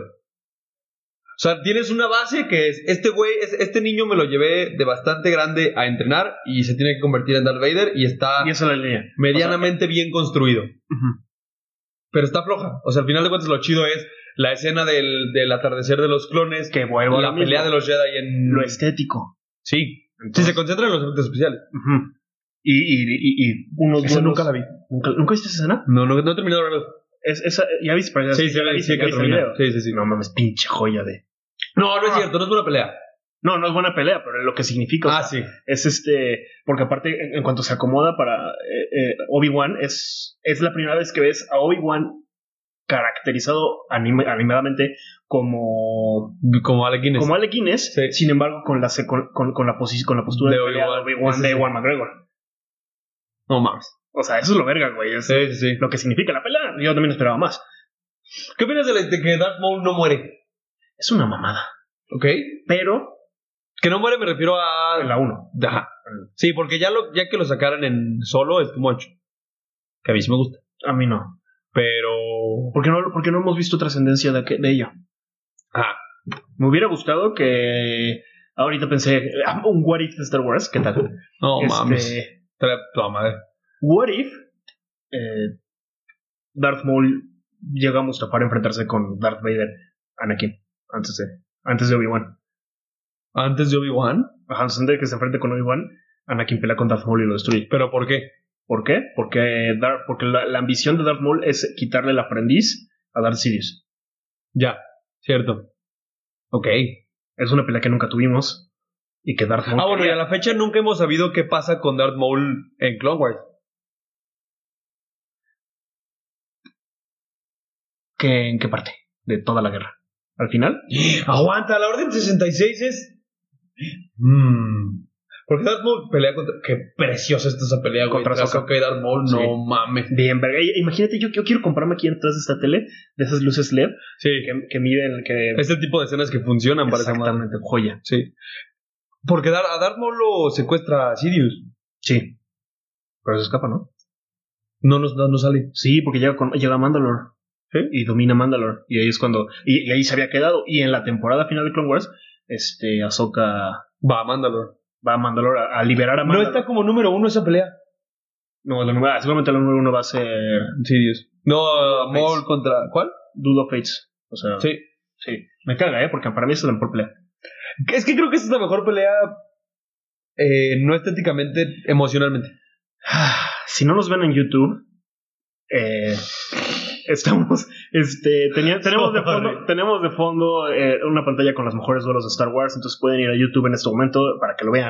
Speaker 1: O sea, tienes una base que es, este güey, es, este niño me lo llevé de bastante grande a entrenar y se tiene que convertir en Darth Vader y está
Speaker 2: Y esa es la línea.
Speaker 1: medianamente bien construido.
Speaker 2: Ujú.
Speaker 1: Pero está floja. O sea, al final de cuentas lo chido es la escena del, del atardecer de los clones,
Speaker 2: Que vuelvo a
Speaker 1: la
Speaker 2: lo
Speaker 1: pelea
Speaker 2: mismo.
Speaker 1: de los Jedi en...
Speaker 2: Lo estético.
Speaker 1: Sí. Sí,
Speaker 2: Entonces-
Speaker 1: se concentra en los efectos especiales.
Speaker 2: Ujú. Y, y, y, y unos
Speaker 1: Esa
Speaker 2: buenos-
Speaker 1: nunca la vi.
Speaker 2: ¿Nunca, ¿Nunca viste esa escena?
Speaker 1: No, no, no he terminado de verlo.
Speaker 2: Es, esa, ¿Ya viste? Pero ya-
Speaker 1: Sí, sí,
Speaker 2: ya la
Speaker 1: sí,
Speaker 2: viste,
Speaker 1: sí,
Speaker 2: ya
Speaker 1: que
Speaker 2: viste el
Speaker 1: termina.
Speaker 2: video.
Speaker 1: Sí, sí, sí.
Speaker 2: No mames, pinche joya de...
Speaker 1: No, no es cierto, no es buena pelea.
Speaker 2: No, no es buena pelea, pero lo que significa... o
Speaker 1: Ah,
Speaker 2: sea,
Speaker 1: sí.
Speaker 2: es este... Porque aparte, en, en cuanto se acomoda para eh, eh, Obi-Wan, es, es la primera vez que ves a Obi-Wan caracterizado anima- animadamente como...
Speaker 1: Como Alec Guinness.
Speaker 2: Como Alec Guinness,
Speaker 1: Sí.
Speaker 2: sin embargo, con la, se- con, con, con la, posi- con la postura
Speaker 1: De
Speaker 2: de, pelea de
Speaker 1: Obi-Wan.
Speaker 2: Obi-Wan
Speaker 1: Sí,
Speaker 2: de
Speaker 1: sí.
Speaker 2: Ewan McGregor.
Speaker 1: No mames.
Speaker 2: O sea, eso es lo verga, güey. Es
Speaker 1: Sí, sí, sí.
Speaker 2: lo que significa la pelea. Yo también esperaba más.
Speaker 1: ¿Qué opinas de, la- de que Darth Maul no muere?
Speaker 2: Es una mamada.
Speaker 1: ¿Ok?
Speaker 2: Pero,
Speaker 1: Que no muere me refiero a...
Speaker 2: en la uno.
Speaker 1: Ajá. Sí, porque ya, lo, ya que lo sacaran en solo es como hecho. Que a mí sí me gusta.
Speaker 2: A mí no.
Speaker 1: Pero...
Speaker 2: ¿Por qué no, por qué no hemos visto trascendencia de, que- de ella?
Speaker 1: Ah,
Speaker 2: Me hubiera gustado que... Ahorita pensé, ah, un What If de Star Wars, ¿qué tal?
Speaker 1: no
Speaker 2: Este,
Speaker 1: mames. Trae toda madre.
Speaker 2: What If eh, Darth Maul llega a Mustafar a enfrentarse con Darth Vader, Anakin, antes de, antes de Obi-Wan.
Speaker 1: Antes de Obi-Wan.
Speaker 2: Ajá, antes de que se enfrente con Obi-Wan, Anakin pelea con Darth Maul y lo destruye.
Speaker 1: ¿Pero por qué?
Speaker 2: ¿Por qué? Porque, Darth, porque la, la ambición de Darth Maul es quitarle el aprendiz a Darth Sidious.
Speaker 1: Ya, cierto. Ok.
Speaker 2: Es una pelea que nunca tuvimos y que Darth Maul
Speaker 1: Ah, bueno, y
Speaker 2: quería.
Speaker 1: a la fecha nunca hemos sabido qué pasa con Darth Maul en Clone Wars.
Speaker 2: ¿Qué- ¿En qué parte? De toda la guerra. ¿Al final?
Speaker 1: Aguanta, la Orden sesenta y seis es... Mm. Porque Darth Maul pelea contra... Qué preciosa está esa pelea, güey.
Speaker 2: Contra
Speaker 1: Contra
Speaker 2: Ahsoka.
Speaker 1: Ahsoka y Darth Maul,
Speaker 2: Sí.
Speaker 1: no mames.
Speaker 2: Bien, verga. Y- Imagínate, yo, yo quiero comprarme aquí detrás de esta tele, de esas luces L E D,
Speaker 1: Sí.
Speaker 2: que, que miden, que...
Speaker 1: Este tipo de escenas que funcionan para esa madre.
Speaker 2: Exactamente, joya.
Speaker 1: Sí. Porque Dar- a Darth Maul lo secuestra Sidious.
Speaker 2: Sí. Pero se escapa, ¿no?
Speaker 1: No nos no, no sale.
Speaker 2: Sí, porque llega, con, llega a Mandalore.
Speaker 1: ¿Sí?
Speaker 2: Y domina Mandalore. Y ahí es cuando... Y, y ahí se había quedado. Y en la temporada final de Clone Wars, este, Ahsoka
Speaker 1: Va a Mandalore.
Speaker 2: va a Mandalore a, a liberar a
Speaker 1: No
Speaker 2: Mandalore.
Speaker 1: está como número uno esa pelea.
Speaker 2: No, la número, seguramente la número uno va a ser
Speaker 1: Sidious. No,
Speaker 2: Fates.
Speaker 1: Maul contra... ¿Cuál?
Speaker 2: Duel of Fates. O sea,
Speaker 1: Sí.
Speaker 2: sí. Me caga, ¿eh? Porque para mí esa es la mejor pelea.
Speaker 1: Es que creo que esa es la mejor pelea... Eh, no estéticamente, emocionalmente.
Speaker 2: Si no nos ven en YouTube, eh, estamos, este, tenía- tenemos de fondo, tenemos de fondo eh, una pantalla con los mejores duelos de Star Wars, entonces pueden ir a YouTube en este momento para que lo vean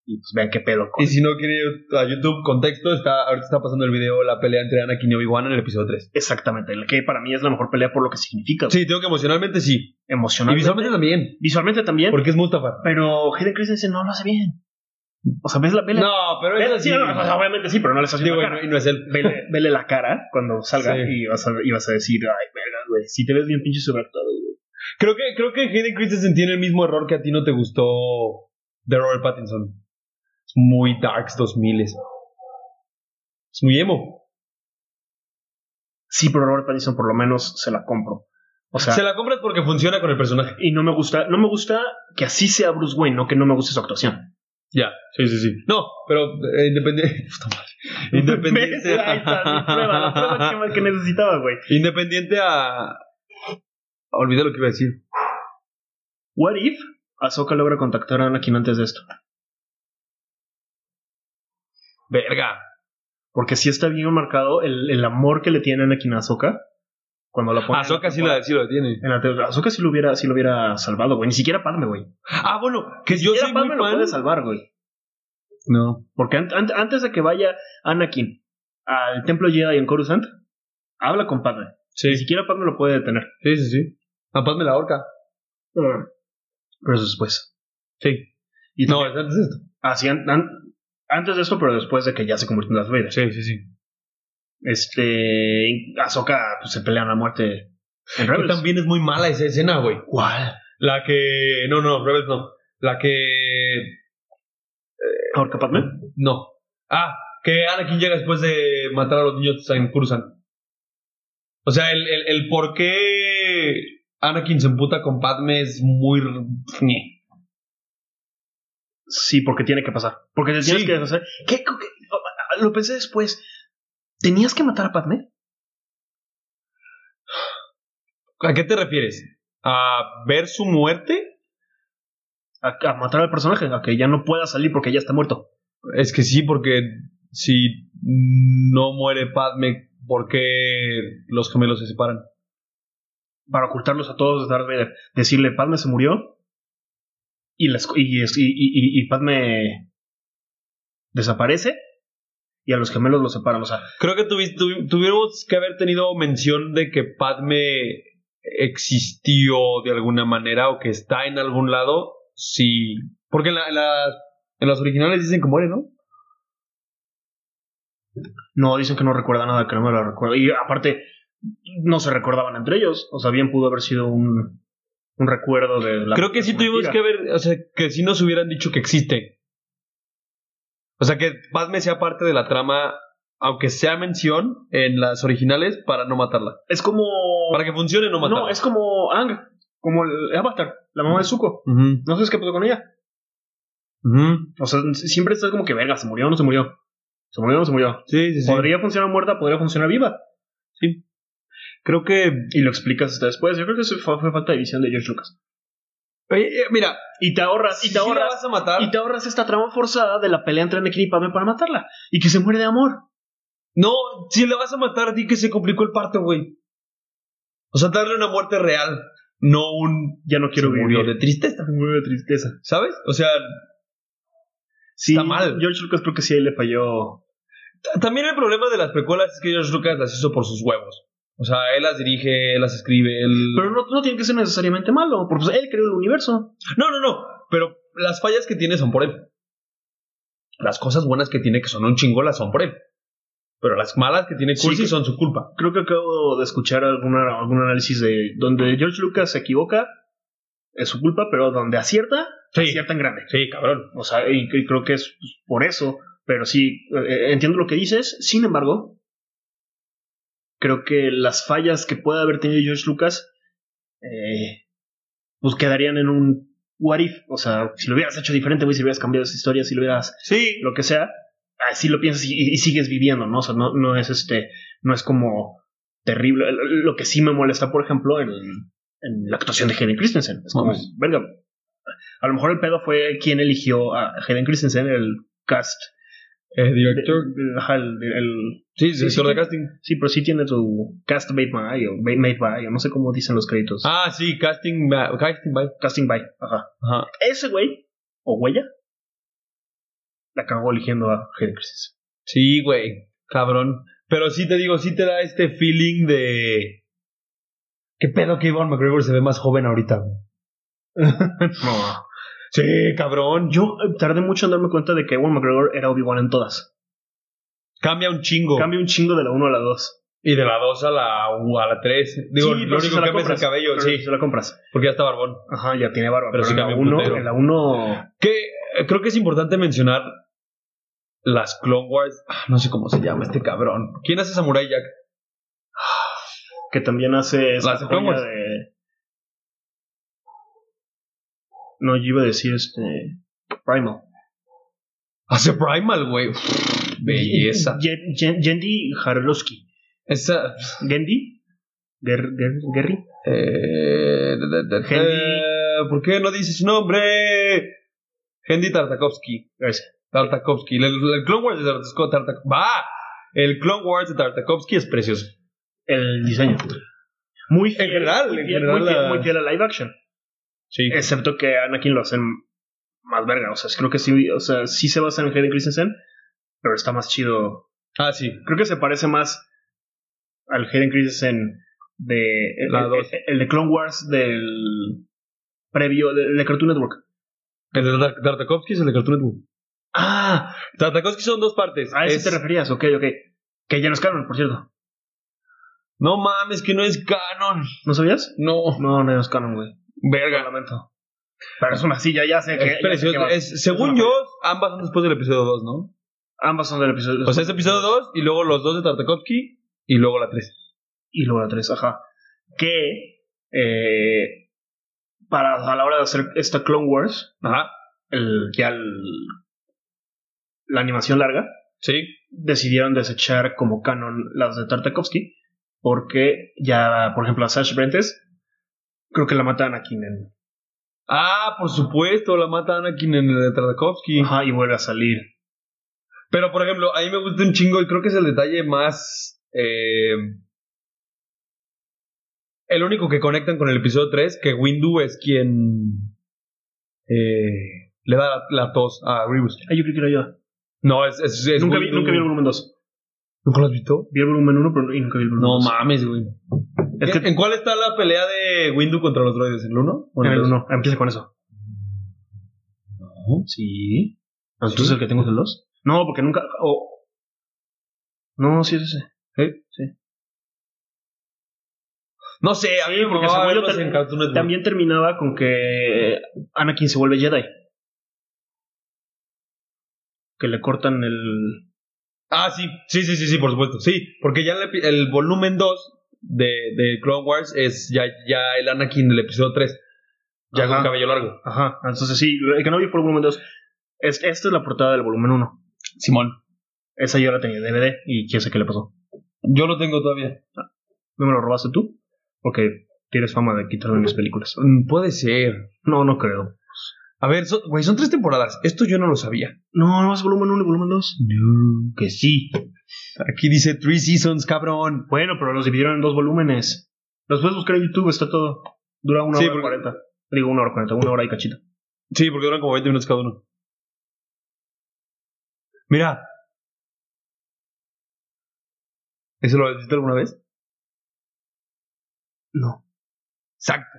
Speaker 2: y pues vean qué pedo. Con...
Speaker 1: Y si no quiere ir a YouTube, contexto, está, ahorita está pasando el video, la pelea entre Anakin y Obi-Wan en el episodio tres.
Speaker 2: Exactamente, el que para mí es la mejor pelea por lo que significa.
Speaker 1: Sí, tengo que emocionalmente sí.
Speaker 2: Emocionalmente.
Speaker 1: Y visualmente también.
Speaker 2: Visualmente también.
Speaker 1: Porque es Mustafa.
Speaker 2: Pero Hayden Christensen no lo hace bien. O sea, ves la pelea.
Speaker 1: No, pero
Speaker 2: ¿Ves?
Speaker 1: es
Speaker 2: Sí,
Speaker 1: así.
Speaker 2: no, no, obviamente sí, pero no le estás haciendo
Speaker 1: Digo,
Speaker 2: la
Speaker 1: y
Speaker 2: cara.
Speaker 1: no, y no es él.
Speaker 2: Vele, vele la cara cuando salga
Speaker 1: Sí.
Speaker 2: y, vas a, y vas a decir, ay, verga, güey, si te ves bien pinche sobreactuado, güey.
Speaker 1: Creo que, creo que Hayden Christensen tiene el mismo error que a ti no te gustó de Robert Pattinson. Es muy Darks dos mil. Es muy emo.
Speaker 2: Sí, pero Robert Pattinson por lo menos se la compro. O sea,
Speaker 1: Se la compras porque funciona con el personaje.
Speaker 2: y no me gusta, no me gusta que así sea Bruce Wayne, no que no me guste su actuación.
Speaker 1: Ya, sí, sí, sí. No, pero eh, independiente. Puta madre. Independiente.
Speaker 2: ¿Ves? Ahí está, mi prueba, la prueba que, que necesitaba, güey.
Speaker 1: Independiente a. Olvidé lo que iba a decir.
Speaker 2: What if Ahsoka logra contactar a Anakin antes de esto?
Speaker 1: Verga.
Speaker 2: Porque sí está bien marcado el, el amor que le tiene Anakin a Ahsoka. Cuando la pone.
Speaker 1: Ahsoka sí, la, sí lo tiene.
Speaker 2: En la te- Ahsoka sí lo hubiera, sí lo hubiera salvado, güey. Ni siquiera Padme, güey.
Speaker 1: Ah, bueno, que
Speaker 2: Ni
Speaker 1: yo
Speaker 2: siquiera
Speaker 1: soy muy
Speaker 2: Padme lo
Speaker 1: fan.
Speaker 2: puede salvar, güey.
Speaker 1: No.
Speaker 2: Porque an- an- antes de que vaya Anakin al templo Jedi en Coruscant, habla con Padme.
Speaker 1: Sí,
Speaker 2: Ni siquiera Padme lo puede detener.
Speaker 1: sí, sí, sí. Aparte me la horca.
Speaker 2: Pero eso después.
Speaker 1: Sí.
Speaker 2: Y
Speaker 1: No, es antes de esto.
Speaker 2: Ah, sí, an- an- antes de esto, pero después de que ya se convirtió en Darth Vader.
Speaker 1: Sí, sí, sí.
Speaker 2: Este. Ahsoka pues, se pelean a muerte en
Speaker 1: Pero
Speaker 2: Rebels.
Speaker 1: también es muy mala esa escena, güey.
Speaker 2: ¿Cuál?
Speaker 1: La que. No, no, Rebels no. La que.
Speaker 2: ¿Ahorca Padme?
Speaker 1: No. Ah, que Anakin llega después de matar a los niños en Coruscant. O sea, el, el, el por qué Anakin se emputa con Padme es muy. ñe.
Speaker 2: Sí, porque tiene que pasar. Porque te tienes
Speaker 1: Sí.
Speaker 2: que hacer. ¿Qué, qué- qué? Lo pensé después. ¿Tenías que matar a Padme?
Speaker 1: ¿A qué te refieres? ¿A ver su muerte?
Speaker 2: A, a matar al personaje, a que ya no pueda salir porque ya está muerto.
Speaker 1: Es que sí, porque si no muere Padme, ¿por qué los gemelos se separan?
Speaker 2: Para ocultarlos a todos de Darth Vader. Decirle, Padme se murió. Y, las, y, y, y, y Padme desaparece. Y a los gemelos los separan. O sea,
Speaker 1: Creo que tuvi- tuvi- tuvimos que haber tenido mención de que Padme existió de alguna manera o que está en algún lado. Sí. Porque en, la- en las, en las originales dicen que muere, ¿no?
Speaker 2: no, dicen que no recuerda nada, que no me lo recuerda. Y aparte, no se recordaban entre ellos. O sea, bien pudo haber sido un, un recuerdo de la.
Speaker 1: Creo que sí
Speaker 2: su
Speaker 1: tuvimos
Speaker 2: mentira.
Speaker 1: que haber, o sea, que sí nos hubieran dicho que existe. O sea, que Padme sea parte de la trama, aunque sea mención en las originales, para no matarla.
Speaker 2: Es como.
Speaker 1: Para que funcione, no matarla.
Speaker 2: No, es como Ang. Como el Avatar, la mamá de Zuko.
Speaker 1: Ujú,
Speaker 2: No sabes qué pasó con ella.
Speaker 1: ujú.
Speaker 2: O sea, siempre estás como que, verga, ¿se murió o no se murió? ¿Se murió o no se murió?
Speaker 1: Sí, sí, sí.
Speaker 2: Podría funcionar muerta, podría funcionar viva.
Speaker 1: Sí. Creo que.
Speaker 2: Y lo explicas hasta después. Yo creo que eso fue, fue falta de visión de George Lucas.
Speaker 1: Oye, eh, mira,
Speaker 2: Y te ahorras,
Speaker 1: si
Speaker 2: y te
Speaker 1: sí la
Speaker 2: ahorras,
Speaker 1: vas a matar.
Speaker 2: y te ahorras esta trama forzada de la pelea entre Anakin y Padme para matarla. Y que se muere de amor.
Speaker 1: No, si la vas a matar, di que se complicó el parto, güey. O sea, darle una muerte real, no un.
Speaker 2: Ya no quiero
Speaker 1: se
Speaker 2: vivir.
Speaker 1: murió de tristeza,
Speaker 2: Me muero de tristeza.
Speaker 1: ¿sabes? O sea,
Speaker 2: Sí,
Speaker 1: está mal.
Speaker 2: George Lucas creo que sí ahí le falló.
Speaker 1: t- también el problema de las precuelas es que George Lucas las hizo por sus huevos. O sea, él las dirige, él las escribe, él.
Speaker 2: Pero no, no tiene que ser necesariamente malo, porque pues, él creó el universo.
Speaker 1: No, no, no. Pero las fallas que tiene son por él. Las cosas buenas que tiene, que son un chingo, las son por él. Pero las malas que tiene
Speaker 2: Sí,
Speaker 1: Cursi
Speaker 2: que-
Speaker 1: son su culpa.
Speaker 2: Creo que acabo de escuchar alguna, algún análisis de donde George Lucas se equivoca, es su culpa, pero donde acierta,
Speaker 1: Sí.
Speaker 2: acierta en grande.
Speaker 1: Sí, cabrón.
Speaker 2: O sea, y, y creo que es pues, por eso, pero sí, eh, entiendo lo que dices. Sin embargo, creo que las fallas que puede haber tenido George Lucas, eh, pues quedarían en un what if. O sea, si lo hubieras hecho diferente, güey, si hubieras cambiado esa historia, si lo hubieras
Speaker 1: Sí.
Speaker 2: lo que sea, así lo piensas y, y sigues viviendo, ¿no? O sea, no, no es este, no es como terrible. Lo que sí me molesta, por ejemplo, en, en la actuación de Hayden Christensen. Es como,
Speaker 1: Vamos.
Speaker 2: verga, a lo mejor el pedo fue quien eligió a Hayden Christensen, el cast.
Speaker 1: Eh,
Speaker 2: de-
Speaker 1: director.
Speaker 2: de- ajá, el, el-
Speaker 1: Sí,
Speaker 2: sí,
Speaker 1: director
Speaker 2: sí.
Speaker 1: de casting.
Speaker 2: sí, pero sí tiene su cast made by, o made made by, o no sé cómo dicen los créditos.
Speaker 1: Ah, sí, casting. ba- Casting by.
Speaker 2: Casting by, ajá.
Speaker 1: Ajá.
Speaker 2: Ese güey, o huella, la cagó eligiendo a Hayden Christensen.
Speaker 1: Sí, güey, cabrón. Pero sí te digo, sí te da este feeling de... ¿Qué pedo que Ewan McGregor se ve más joven ahorita, güey?
Speaker 2: No.
Speaker 1: Sí, cabrón.
Speaker 2: Yo tardé mucho en darme cuenta de que Ewan McGregor era Obi-Wan en todas.
Speaker 1: Cambia un chingo.
Speaker 2: Cambia un chingo de la uno a la dos.
Speaker 1: Y de la dos a la, a la tres. Digo,
Speaker 2: Sí,
Speaker 1: lo único que cambia es el cabello,
Speaker 2: pero
Speaker 1: sí.
Speaker 2: Se la compras.
Speaker 1: Porque ya está barbón.
Speaker 2: Ajá, ya tiene barba.
Speaker 1: Pero,
Speaker 2: Pero,
Speaker 1: sí
Speaker 2: en, la
Speaker 1: cambia un
Speaker 2: uno,
Speaker 1: putero.
Speaker 2: en la uno...
Speaker 1: Que eh, creo que es importante mencionar las Clone Wars. Ah, no sé cómo se llama este cabrón. ¿Quién hace Samurai Jack?
Speaker 2: Que también hace esa
Speaker 1: Las de Clone
Speaker 2: joya
Speaker 1: Wars.
Speaker 2: de... No, yo iba a decir este... Primal.
Speaker 1: Hace Primal, güey. Belleza.
Speaker 2: Yen- Yen- Yendi Harlowski.
Speaker 1: Esa...
Speaker 2: ¿Gendi? Ger, Ger, ¿Gerry?
Speaker 1: Eh, de- de- de-
Speaker 2: Henry.
Speaker 1: eh, ¿Por qué no dices su nombre? Henry Tartakovsky.
Speaker 2: Ese.
Speaker 1: Tartakovsky. El, el Clone Wars de Tartakovsky. Tartak- ¡Va! El Clone Wars de Tartakovsky es precioso.
Speaker 2: El diseño. Muy fiel,
Speaker 1: general,
Speaker 2: muy
Speaker 1: en
Speaker 2: fiel,
Speaker 1: general
Speaker 2: muy fiel,
Speaker 1: la-
Speaker 2: muy fiel a live action.
Speaker 1: Sí.
Speaker 2: Excepto que Anakin lo hacen más verga. O sea, creo que sí, o sea, sí se basa en Hayden Christensen, pero está más chido.
Speaker 1: Ah, sí.
Speaker 2: Creo que se parece más al Hayden Christensen de el,
Speaker 1: La
Speaker 2: el-
Speaker 1: dos.
Speaker 2: el- el de Clone Wars del previo de, de Cartoon Network.
Speaker 1: El de Tar- Tartakovsky es el de Cartoon Network.
Speaker 2: Ah,
Speaker 1: Tartakovsky son dos partes.
Speaker 2: a ese
Speaker 1: Es-
Speaker 2: te referías, ok, ok. Que ya no es canon, por cierto.
Speaker 1: No mames, que no es canon.
Speaker 2: ¿No sabías?
Speaker 1: No.
Speaker 2: No, no es canon, güey. Lo
Speaker 1: Verga.
Speaker 2: lamento. Pero es una silla, ya sé que.
Speaker 1: Es
Speaker 2: ya sé
Speaker 1: precioso.
Speaker 2: que va-
Speaker 1: Es- según
Speaker 2: es una-
Speaker 1: yo, ambas son después del episodio dos, ¿no?
Speaker 2: Ambas son del episodio.
Speaker 1: O sea, es episodio dos y luego los dos de Tartakovsky y luego la tres.
Speaker 2: Y luego la tres, ajá. Que. Eh, para a la hora de hacer esta Clone Wars,
Speaker 1: Ajá.
Speaker 2: el, ya el- la animación larga,
Speaker 1: Sí.
Speaker 2: decidieron desechar como canon las de Tartakovsky. Porque ya, por ejemplo, a Sash Brentes, creo que la mata Anakin en.
Speaker 1: Ah, por supuesto, la mata Anakin en el de Tartakovsky.
Speaker 2: Ajá, y vuelve a salir.
Speaker 1: Pero, por ejemplo, a mí me gusta un chingo y creo que es el detalle más... eh, el único que conectan con el episodio tres, que Windu es quien eh, le da la, la tos a Grievous.
Speaker 2: Ah, yo creo que era yo.
Speaker 1: No, es, es, es
Speaker 2: Nunca vi,
Speaker 1: Windu.
Speaker 2: nunca vi el volumen dos.
Speaker 1: ¿Nunca lo has visto?
Speaker 2: Vi el volumen uno, pero y nunca vi el volumen
Speaker 1: No
Speaker 2: dos.
Speaker 1: mames, güey.
Speaker 2: Es que
Speaker 1: ¿En cuál está la pelea de Windu contra los droides? ¿En el uno?
Speaker 2: en el uno. Empieza con eso.
Speaker 1: No.
Speaker 2: Sí. ¿Entonces
Speaker 1: ¿Sí?
Speaker 2: el que tengo es el dos? No, porque nunca. Oh. No, sí es ese.
Speaker 1: ¿Eh?
Speaker 2: Sí.
Speaker 1: No sé, a mí me
Speaker 2: porque
Speaker 1: mamaba
Speaker 2: según yo
Speaker 1: verlos
Speaker 2: ter-
Speaker 1: en Cartoon Network.
Speaker 2: También terminaba con que Anakin se vuelve Jedi. Que le cortan el.
Speaker 1: Ah, sí, sí, sí, sí, sí, por supuesto. Sí, porque ya el, epi- el volumen dos de, de Clone Wars es ya, ya el Anakin del episodio tres. Ya
Speaker 2: Ajá.
Speaker 1: con cabello largo.
Speaker 2: Ajá. Entonces sí, el que no vi fue el volumen dos. Es, esta es la portada del volumen uno.
Speaker 1: Simón.
Speaker 2: Esa yo la tenía en D V D y quién sé qué le pasó.
Speaker 1: Yo lo tengo todavía.
Speaker 2: ¿No me lo robaste tú? Porque tienes fama de quitarme mis películas.
Speaker 1: Mm, puede ser.
Speaker 2: No, no creo.
Speaker 1: A ver, so- güey, son tres temporadas. Esto yo no lo sabía.
Speaker 2: No, no es volumen uno y volumen dos.
Speaker 1: No.
Speaker 2: Que sí.
Speaker 1: Aquí dice three seasons, cabrón.
Speaker 2: Bueno, pero los dividieron en dos volúmenes. Los puedes buscar en YouTube, está todo. Dura una
Speaker 1: Sí,
Speaker 2: hora
Speaker 1: porque-
Speaker 2: cuarenta. Digo, una hora cuarenta, una hora y cachito.
Speaker 1: Sí, porque duran como veinte minutos cada uno. Mira. ¿Eso lo has visto alguna vez?
Speaker 2: No.
Speaker 1: Exacto.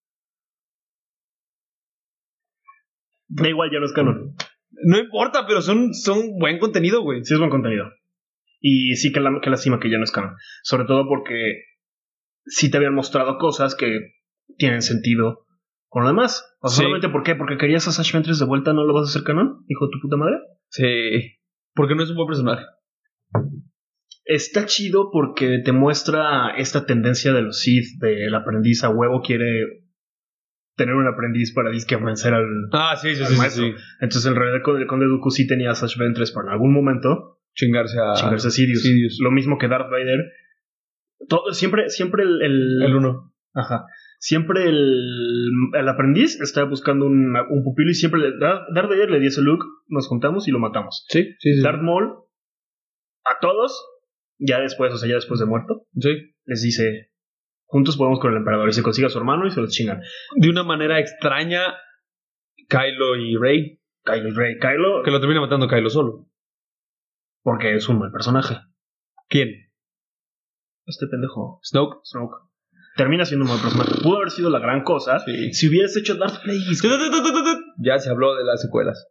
Speaker 2: Da igual, ya no es canon.
Speaker 1: No importa, pero son, son buen contenido, güey.
Speaker 2: Sí es buen contenido. Y sí que, la, que lástima que ya no es canon. Sobre todo porque sí te habían mostrado cosas que tienen sentido con lo demás. O sea,
Speaker 1: Sí.
Speaker 2: solamente ¿por qué? Porque querías a Sash Ventress de vuelta, ¿no lo vas a hacer canon? Hijo de tu puta madre.
Speaker 1: Sí. Porque no es un buen personaje.
Speaker 2: Está chido porque te muestra esta tendencia de los Sith, del aprendiz a huevo quiere tener un aprendiz para disque vencer al...
Speaker 1: Ah, sí, sí,
Speaker 2: al
Speaker 1: sí, sí,
Speaker 2: maestro.
Speaker 1: sí.
Speaker 2: Entonces en realidad con el Conde Dooku sí tenía a Sash Ventress para en algún momento
Speaker 1: Chingarse a...
Speaker 2: chingarse a Sidious.
Speaker 1: Sidious.
Speaker 2: Lo mismo que Darth Vader. Todo, siempre, siempre el... El,
Speaker 1: El uno.
Speaker 2: Ajá. Siempre el, el aprendiz está buscando un, un pupilo y siempre le, Darth Darth Vader le dice a Luke, nos juntamos y lo matamos.
Speaker 1: Sí, sí, sí.
Speaker 2: Darth Maul, a todos, ya después, o sea, ya después de muerto,
Speaker 1: Sí.
Speaker 2: les dice, juntos podemos con el emperador, y se consigue a su hermano y se los chingan.
Speaker 1: De una manera extraña, Kylo y Rey
Speaker 2: Kylo Rey. Kylo.
Speaker 1: Que lo termina matando Kylo solo.
Speaker 2: Porque es un mal personaje.
Speaker 1: ¿Quién?
Speaker 2: Este pendejo.
Speaker 1: Snoke.
Speaker 2: Snoke. Termina siendo un mal personaje. Pudo haber sido la gran cosa
Speaker 1: sí.
Speaker 2: si hubieras hecho Darth Plagueis.
Speaker 1: Ya se habló de las secuelas.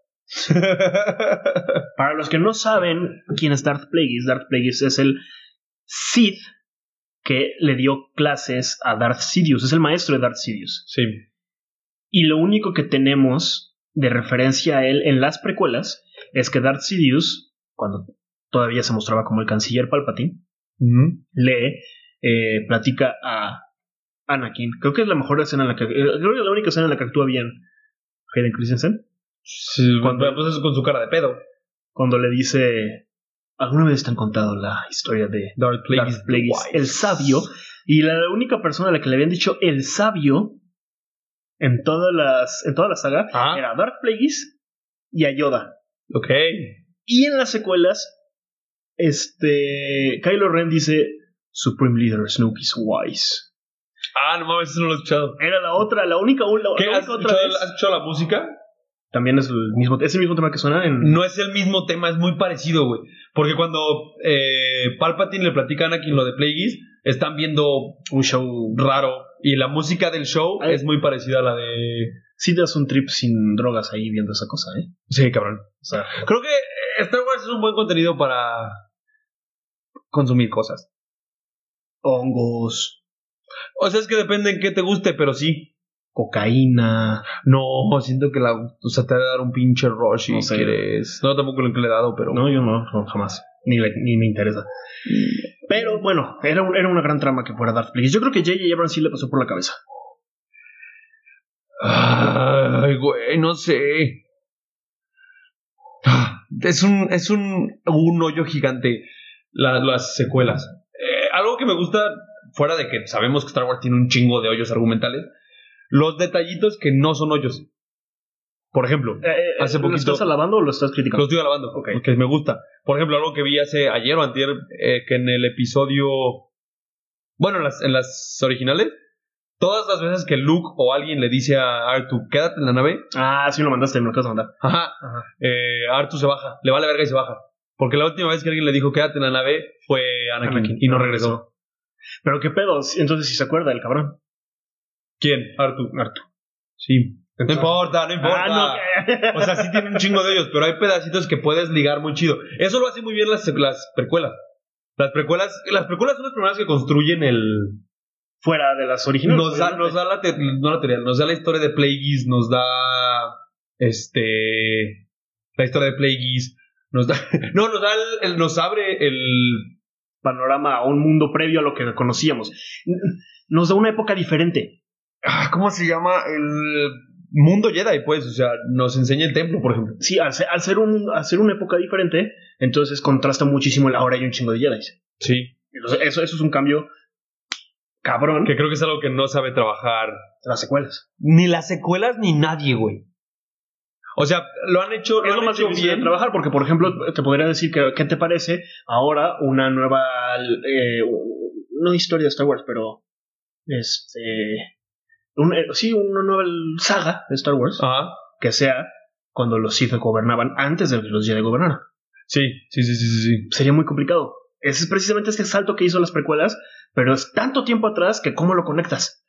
Speaker 2: Para los que no saben quién es Darth Plagueis, Darth Plagueis es el Sith que le dio clases a Darth Sidious. Es el maestro de Darth Sidious.
Speaker 1: Sí.
Speaker 2: Y lo único que tenemos de referencia a él en las precuelas es que Darth Sidious, cuando todavía se mostraba como el canciller Palpatine, uh-huh. le eh, platica a Anakin. Creo que es la mejor escena en la que... Creo que es la única escena en la que actúa bien Hayden Christensen.
Speaker 1: Sí, cuando pues eso con su cara de pedo.
Speaker 2: Cuando le dice... ¿Alguna vez te han contado la historia de
Speaker 1: Darth Plagueis,
Speaker 2: Darth Plagueis el sabio? Y la única persona a la que le habían dicho el sabio en todas las en toda la saga ¿Ah? era Darth Plagueis y a Yoda.
Speaker 1: Ok.
Speaker 2: Y en las secuelas, este Kylo Ren dice Supreme Leader Snoke is wise.
Speaker 1: Ah, no mames, eso no lo he escuchado.
Speaker 2: Era la otra, la única, la,
Speaker 1: ¿Qué,
Speaker 2: la
Speaker 1: ¿has,
Speaker 2: única otra
Speaker 1: escuchado,
Speaker 2: vez.
Speaker 1: ¿Has escuchado la música?
Speaker 2: También es el mismo, es el mismo tema que suena en...
Speaker 1: No es el mismo tema, es muy parecido, güey. Porque cuando eh, Palpatine le platica a Anakin lo de Plagueis, están viendo
Speaker 2: un show
Speaker 1: raro. Y la música del show Ay. es muy parecida a la de...
Speaker 2: Sí te das un trip sin drogas ahí viendo esa cosa, ¿eh?
Speaker 1: Sí, cabrón. O sea, creo que Star Wars es un buen contenido para consumir cosas.
Speaker 2: Hongos.
Speaker 1: O sea, es que depende en qué te guste, pero sí.
Speaker 2: Cocaína.
Speaker 1: No, siento que la, o sea, te va a dar un pinche rush no si sé. quieres. No, tampoco lo que le he dado, pero...
Speaker 2: No, yo no, no jamás. Ni, le, ni me interesa. Pero bueno, era, un, era una gran trama que fuera Darth Plagueis. Yo creo que J J Abrams sí le pasó por la cabeza.
Speaker 1: Ay, güey, no sé. Es un, es un, un hoyo gigante la, las secuelas. Eh, algo que me gusta, fuera de que sabemos que Star Wars tiene un chingo de hoyos argumentales, los detallitos que no son hoyos. Por ejemplo,
Speaker 2: eh, eh, hace poquito... ¿Lo estás alabando o lo estás criticando?
Speaker 1: Lo estoy alabando, okay. Porque me gusta. Por ejemplo, algo que vi hace ayer o antier, eh, que en el episodio... Bueno, en las, en las originales, todas las veces que Luke o alguien le dice a Artu, quédate en la nave...
Speaker 2: Ah, sí lo mandaste, me lo acabas de mandar.
Speaker 1: Ajá. Ajá. Eh, Artu se baja, le vale verga y se baja. Porque la última vez que alguien le dijo, quédate en la nave, fue Anakin, Anakin y no regresó.
Speaker 2: Pero qué pedo, entonces sí se acuerda el cabrón.
Speaker 1: ¿Quién? Artu.
Speaker 2: Artu.
Speaker 1: Sí. No importa, no importa.
Speaker 2: Ah,
Speaker 1: no. O sea, sí tiene un chingo de ellos, pero hay pedacitos que puedes ligar muy chido. Eso lo hace muy bien las, las precuelas. Las precuelas, las precuelas son las primeras que construyen el...
Speaker 2: Fuera de las originales.
Speaker 1: Nos da, nos da la, te, no la teoría, nos da la historia de Plagueis, nos da... Este... La historia de Plagueis, nos da... No, nos da el, el... Nos abre el...
Speaker 2: panorama a un mundo previo a lo que conocíamos. Nos da una época diferente.
Speaker 1: ¿Cómo se llama? El... Mundo Jedi, pues, o sea, nos enseña el templo, por ejemplo.
Speaker 2: Sí, al ser, al ser, un, al ser una época diferente, entonces contrasta muchísimo el ahora hay un chingo de Jedi.
Speaker 1: Sí.
Speaker 2: Entonces, eso, eso es un cambio cabrón.
Speaker 1: Que creo que es algo que no sabe trabajar.
Speaker 2: Las secuelas.
Speaker 1: Ni las secuelas ni nadie, güey. O sea, lo han hecho,
Speaker 2: es
Speaker 1: lo
Speaker 2: lo
Speaker 1: han
Speaker 2: más
Speaker 1: hecho
Speaker 2: difícil
Speaker 1: bien
Speaker 2: de trabajar, porque, por ejemplo, te podría decir que, ¿qué te parece ahora una nueva, eh, no historia de Star Wars, pero, este... Un, sí, una nueva saga de Star Wars.
Speaker 1: Ajá.
Speaker 2: Que sea cuando los Sith gobernaban antes de que los Jedi gobernaran.
Speaker 1: Sí, sí, sí, sí, sí.
Speaker 2: Sería muy complicado. Ese es precisamente este salto que hizo las precuelas, pero es tanto tiempo atrás que ¿cómo lo conectas?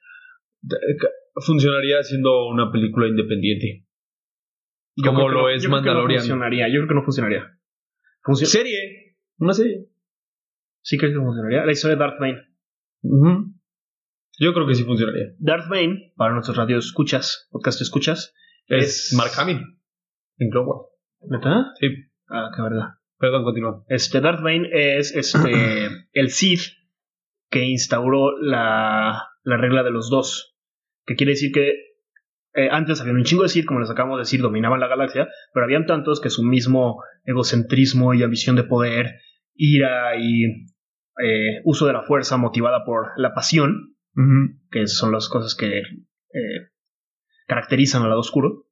Speaker 1: Funcionaría siendo una película independiente.
Speaker 2: Yo
Speaker 1: como
Speaker 2: lo
Speaker 1: no,
Speaker 2: es
Speaker 1: yo Mandalorian.
Speaker 2: Creo que no funcionaría. Yo creo que no funcionaría.
Speaker 1: Func- ¿Serie? Una serie.
Speaker 2: Sí creo que funcionaría. La historia de Darth Bane.
Speaker 1: Uh-huh. Yo creo que sí funcionaría.
Speaker 2: Darth Bane, para nuestros radios escuchas, podcast escuchas,
Speaker 1: es, es Mark Hamill en Clone Wars.
Speaker 2: ¿Verdad?
Speaker 1: Sí.
Speaker 2: Ah, qué verdad.
Speaker 1: Perdón, continúa.
Speaker 2: Este, Darth Bane es este el Sith que instauró la, la regla de los dos. Que quiere decir que eh, antes había un chingo de Sith, como les acabamos de decir, dominaban la galaxia, pero habían tantos que su mismo egocentrismo y ambición de poder, ira y eh, uso de la fuerza motivada por la pasión, Uh-huh. que son las cosas que eh, caracterizan al lado oscuro,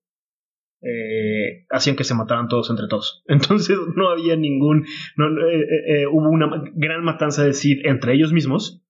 Speaker 2: eh, hacían que se mataran todos entre todos. Entonces no había ningún no, eh, eh, hubo una gran matanza de Sith entre ellos mismos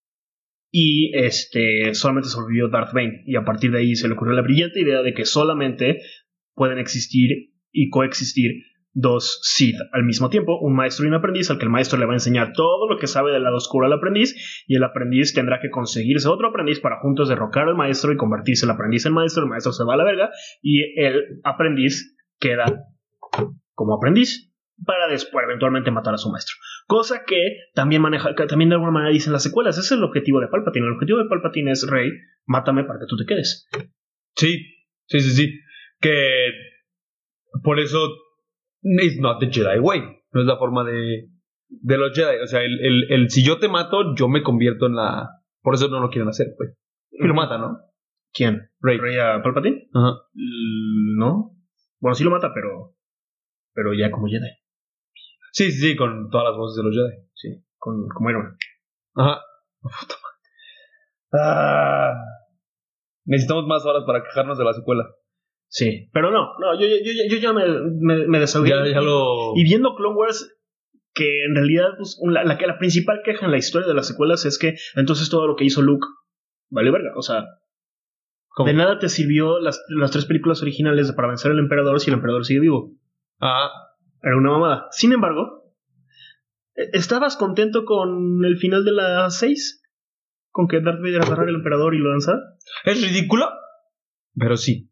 Speaker 2: y este solamente sobrevivió Darth Bane, y a partir de ahí se le ocurrió la brillante idea de que solamente pueden existir y coexistir dos Sith al mismo tiempo, un maestro y un aprendiz, al que el maestro le va a enseñar todo lo que sabe del lado oscuro al aprendiz, y el aprendiz tendrá que conseguirse otro aprendiz para juntos derrocar al maestro y convertirse el aprendiz en maestro. El maestro se va a la verga y el aprendiz queda como aprendiz para después eventualmente matar a su maestro. Cosa que también maneja, que también de alguna manera dicen las secuelas. Ese es el objetivo de Palpatine. El objetivo de Palpatine es: Rey, mátame para que tú te quedes.
Speaker 1: Sí, sí, sí, sí. Que por eso it's not the Jedi way. No es la forma de, de los Jedi. O sea, el, el, el si yo te mato, yo me convierto en la... Por eso no lo quieren hacer, pues. Y lo mata, ¿no?
Speaker 2: ¿Quién?
Speaker 1: Rey.
Speaker 2: ¿Rey a Palpatine?
Speaker 1: Ajá.
Speaker 2: Mm, no. Bueno, sí lo mata, pero pero ya como Jedi.
Speaker 1: Sí, sí, sí, con todas las voces de los Jedi.
Speaker 2: Sí, con, como Iron Man.
Speaker 1: Ajá. Puta madre. Ah. Necesitamos más horas para quejarnos de la secuela.
Speaker 2: Sí, pero no, no, yo, yo, yo, yo ya me, me, me desahogué.
Speaker 1: Ya, ya lo...
Speaker 2: Y viendo Clone Wars, que en realidad pues, la, la, la principal queja en la historia de las secuelas es que entonces todo lo que hizo Luke vale verga. O sea, ¿cómo? De nada te sirvió las, las tres películas originales para vencer al emperador si el emperador sigue vivo.
Speaker 1: Ah.
Speaker 2: Era una mamada. Sin embargo, ¿estabas contento con el final de la seis? ¿Con que Darth Vader agarrara al emperador y lo lanzara?
Speaker 1: ¿Es ridículo? Pero sí.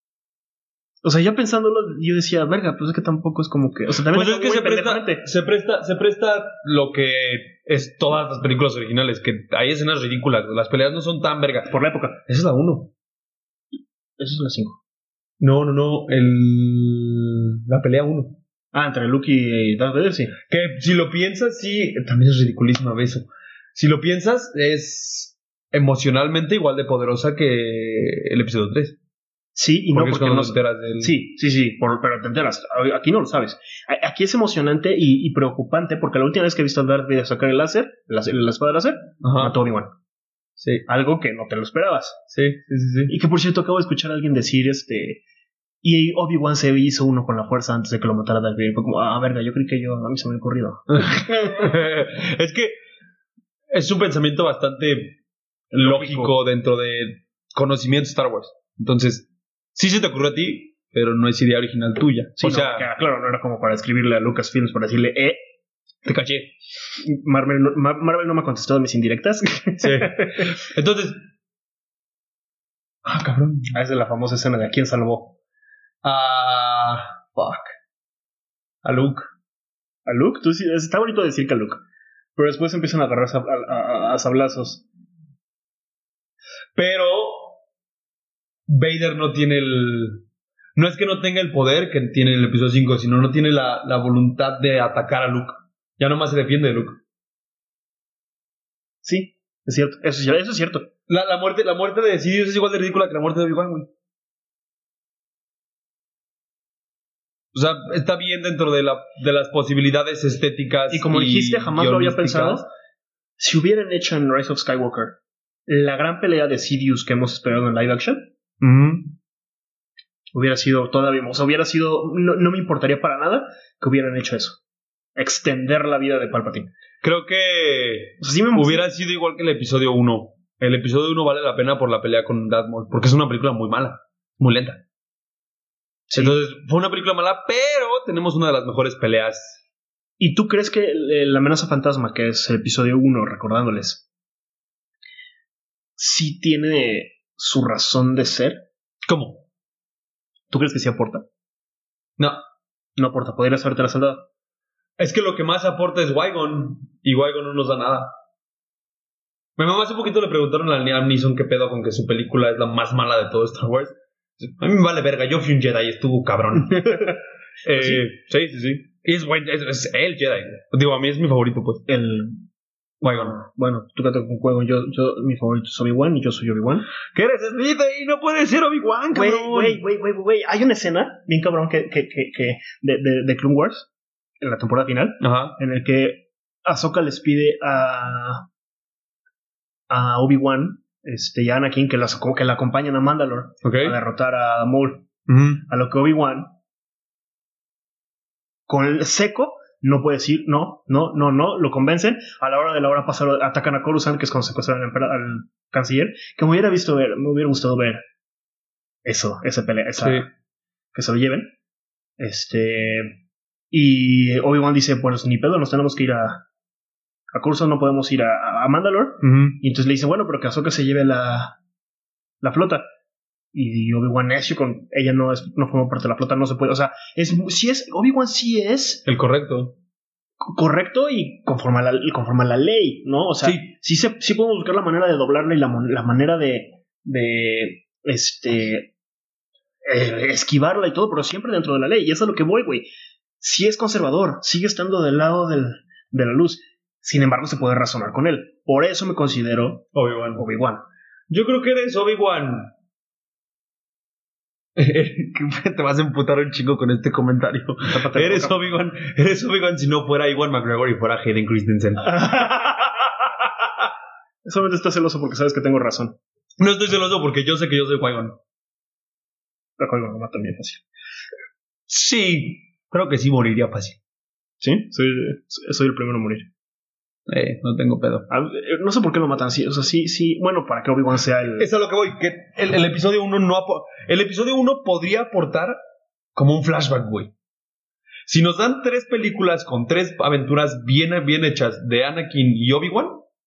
Speaker 2: O sea, ya pensándolo, yo decía, verga, pues es que tampoco es como que... O sea, también
Speaker 1: pues es que se presta, se presta se presta lo que es todas las películas originales, que hay escenas ridículas. Las peleas no son tan verga.
Speaker 2: Por la época.
Speaker 1: Esa es la uno.
Speaker 2: Esa es la cinco.
Speaker 1: No, no, no. El... La pelea uno.
Speaker 2: Ah, entre Luke y Darth Vader, sí.
Speaker 1: Que si lo piensas, sí, también es ridiculísimo eso. Si lo piensas, es emocionalmente igual de poderosa que el episodio tres.
Speaker 2: Sí, y
Speaker 1: porque
Speaker 2: no porque
Speaker 1: no
Speaker 2: no
Speaker 1: te enteras del...
Speaker 2: Sí, sí, sí, por, pero te enteras. Aquí no lo sabes. Aquí es emocionante y, y preocupante porque la última vez que he visto a Darth Vader sacar el láser, la, la espada de láser,
Speaker 1: Ajá.
Speaker 2: mató a Obi-Wan.
Speaker 1: Sí.
Speaker 2: Algo que no te lo esperabas.
Speaker 1: Sí, sí, sí, sí.
Speaker 2: Y que por cierto acabo de escuchar a alguien decir este... Y Obi-Wan se hizo uno con la fuerza antes de que lo matara Darth Vader. Fue como, ah, verga, yo creí que yo, a mí se me había ocurrido.
Speaker 1: Es que es un pensamiento bastante lógico, lógico dentro de conocimiento de Star Wars. Entonces, sí se te ocurrió a ti, pero no es idea original tuya.
Speaker 2: Sí,
Speaker 1: o
Speaker 2: no,
Speaker 1: sea,
Speaker 2: claro, no era como para escribirle a Lucasfilms para decirle, eh,
Speaker 1: te caché.
Speaker 2: Marvel no, Marvel no me ha contestado mis indirectas.
Speaker 1: Sí. Entonces, ah, cabrón.
Speaker 2: Ah, es de la famosa escena de ¿a quién salvó?
Speaker 1: Ah, fuck. A Luke.
Speaker 2: ¿A Luke? Tú sí, está bonito decir que a Luke. Pero después empiezan a agarrar a, a, a, a sablazos.
Speaker 1: Pero Vader no tiene el... No es que no tenga el poder que tiene en el episodio cinco, sino no tiene la, la voluntad de atacar a Luke. Ya nomás se defiende de Luke.
Speaker 2: Sí, es cierto. Eso, eso es cierto.
Speaker 1: La, la, muerte, la muerte de Sidious es igual de ridícula que la muerte de Obi-Wan, güey. O sea, está bien dentro de, la, de las posibilidades estéticas.
Speaker 2: Y como y dijiste, jamás lo había pensado. Si hubieran hecho en Rise of Skywalker la gran pelea de Sidious que hemos esperado en live action,
Speaker 1: uh-huh.
Speaker 2: hubiera sido todavía, o sea, hubiera sido, no, no me importaría para nada que hubieran hecho eso. Extender la vida de Palpatine.
Speaker 1: Creo que
Speaker 2: o sea, sí me
Speaker 1: hubiera sido igual que el episodio uno. El episodio uno vale la pena por la pelea con Darth Maul, porque es una película muy mala, muy lenta. Sí. Entonces, fue una película mala, pero tenemos una de las mejores peleas.
Speaker 2: ¿Y tú crees que la amenaza fantasma, que es el episodio uno, recordándoles, sí tiene su razón de ser?
Speaker 1: ¿Cómo?
Speaker 2: ¿Tú crees que sí aporta?
Speaker 1: No.
Speaker 2: No aporta, podrías haberte la salvado.
Speaker 1: Es que lo que más aporta es Qui-Gon, y Qui-Gon no nos da nada. Mi mamá hace poquito le preguntaron a Liam Neeson qué pedo con que su película es la más mala de todo Star Wars. A mí me vale verga, yo fui un Jedi y estuvo cabrón. eh, sí, sí, sí. sí. Es, buen, es, es el Jedi. Digo, a mí es mi favorito, pues.
Speaker 2: El
Speaker 1: Qui-Gon.
Speaker 2: Bueno, tú cantas con Qui-Gon. Yo, yo, mi favorito es Obi-Wan y yo soy Obi-Wan.
Speaker 1: ¿Qué eres, Smithy? No puedes ser Obi-Wan, cabrón.
Speaker 2: Güey, güey, güey, güey. Hay una escena bien cabrón que, que, que, que de, de, de Clone Wars, en la temporada final,
Speaker 1: ajá,
Speaker 2: en el que Ahsoka les pide a, a Obi-Wan este, y a Anakin que, las, que la acompañen a Mandalore,
Speaker 1: okay,
Speaker 2: a derrotar a Maul.
Speaker 1: Uh-huh.
Speaker 2: A lo que Obi-Wan, con el seco, no puede decir no, no, no, no, lo convencen. A la hora de la hora pasa, atacan a Coruscant, que es cuando secuestran al, al canciller, que me hubiera visto ver, me hubiera gustado ver eso, esa pelea, esa,
Speaker 1: sí.
Speaker 2: que se lo lleven. Este... Y Obi-Wan dice, pues ni pedo, nos tenemos que ir a... A Coruscant, no podemos ir a, a Mandalore.
Speaker 1: Uh-huh.
Speaker 2: Y entonces le dice, bueno, pero que Ahsoka se lleve la... La flota. Y Obi-Wan necio con... Ella no, es, no forma parte de la flota, no se puede... O sea, es, si es, Obi-Wan sí es...
Speaker 1: El correcto.
Speaker 2: Correcto y conforme a la, conforme a la ley, ¿no? O sea,
Speaker 1: sí,
Speaker 2: sí, se, sí podemos buscar la manera de doblarla y la, la manera de, de este, eh, esquivarla y todo, pero siempre dentro de la ley. Y eso es a lo que voy, güey. Sí es conservador, sigue estando del lado del, de la luz. Sin embargo, se puede razonar con él. Por eso me considero
Speaker 1: Obi-Wan.
Speaker 2: Obi-Wan.
Speaker 1: Yo creo que eres Obi-Wan. Te vas a emputar un chingo con este comentario.
Speaker 2: Tápate
Speaker 1: eres Obi-Wan, eres Obi-Wan si no fuera Ewan McGregor y fuera Hayden Christensen.
Speaker 2: Solamente estás celoso porque sabes que tengo razón.
Speaker 1: No estoy celoso porque yo sé que yo soy Qui-Gon.
Speaker 2: La Qui-Gon lo mata bien fácil.
Speaker 1: Sí, creo que sí moriría fácil.
Speaker 2: ¿Sí? Soy, soy el primero a morir.
Speaker 1: Eh, no tengo pedo.
Speaker 2: No sé por qué lo matan así. O sea, sí, sí. Bueno, para que Obi-Wan sea el.
Speaker 1: Es a lo que voy. Que el, el episodio uno no apo- El episodio uno podría aportar como un flashback, güey. Si nos dan tres películas con tres aventuras bien, bien hechas de Anakin y Obi-Wan,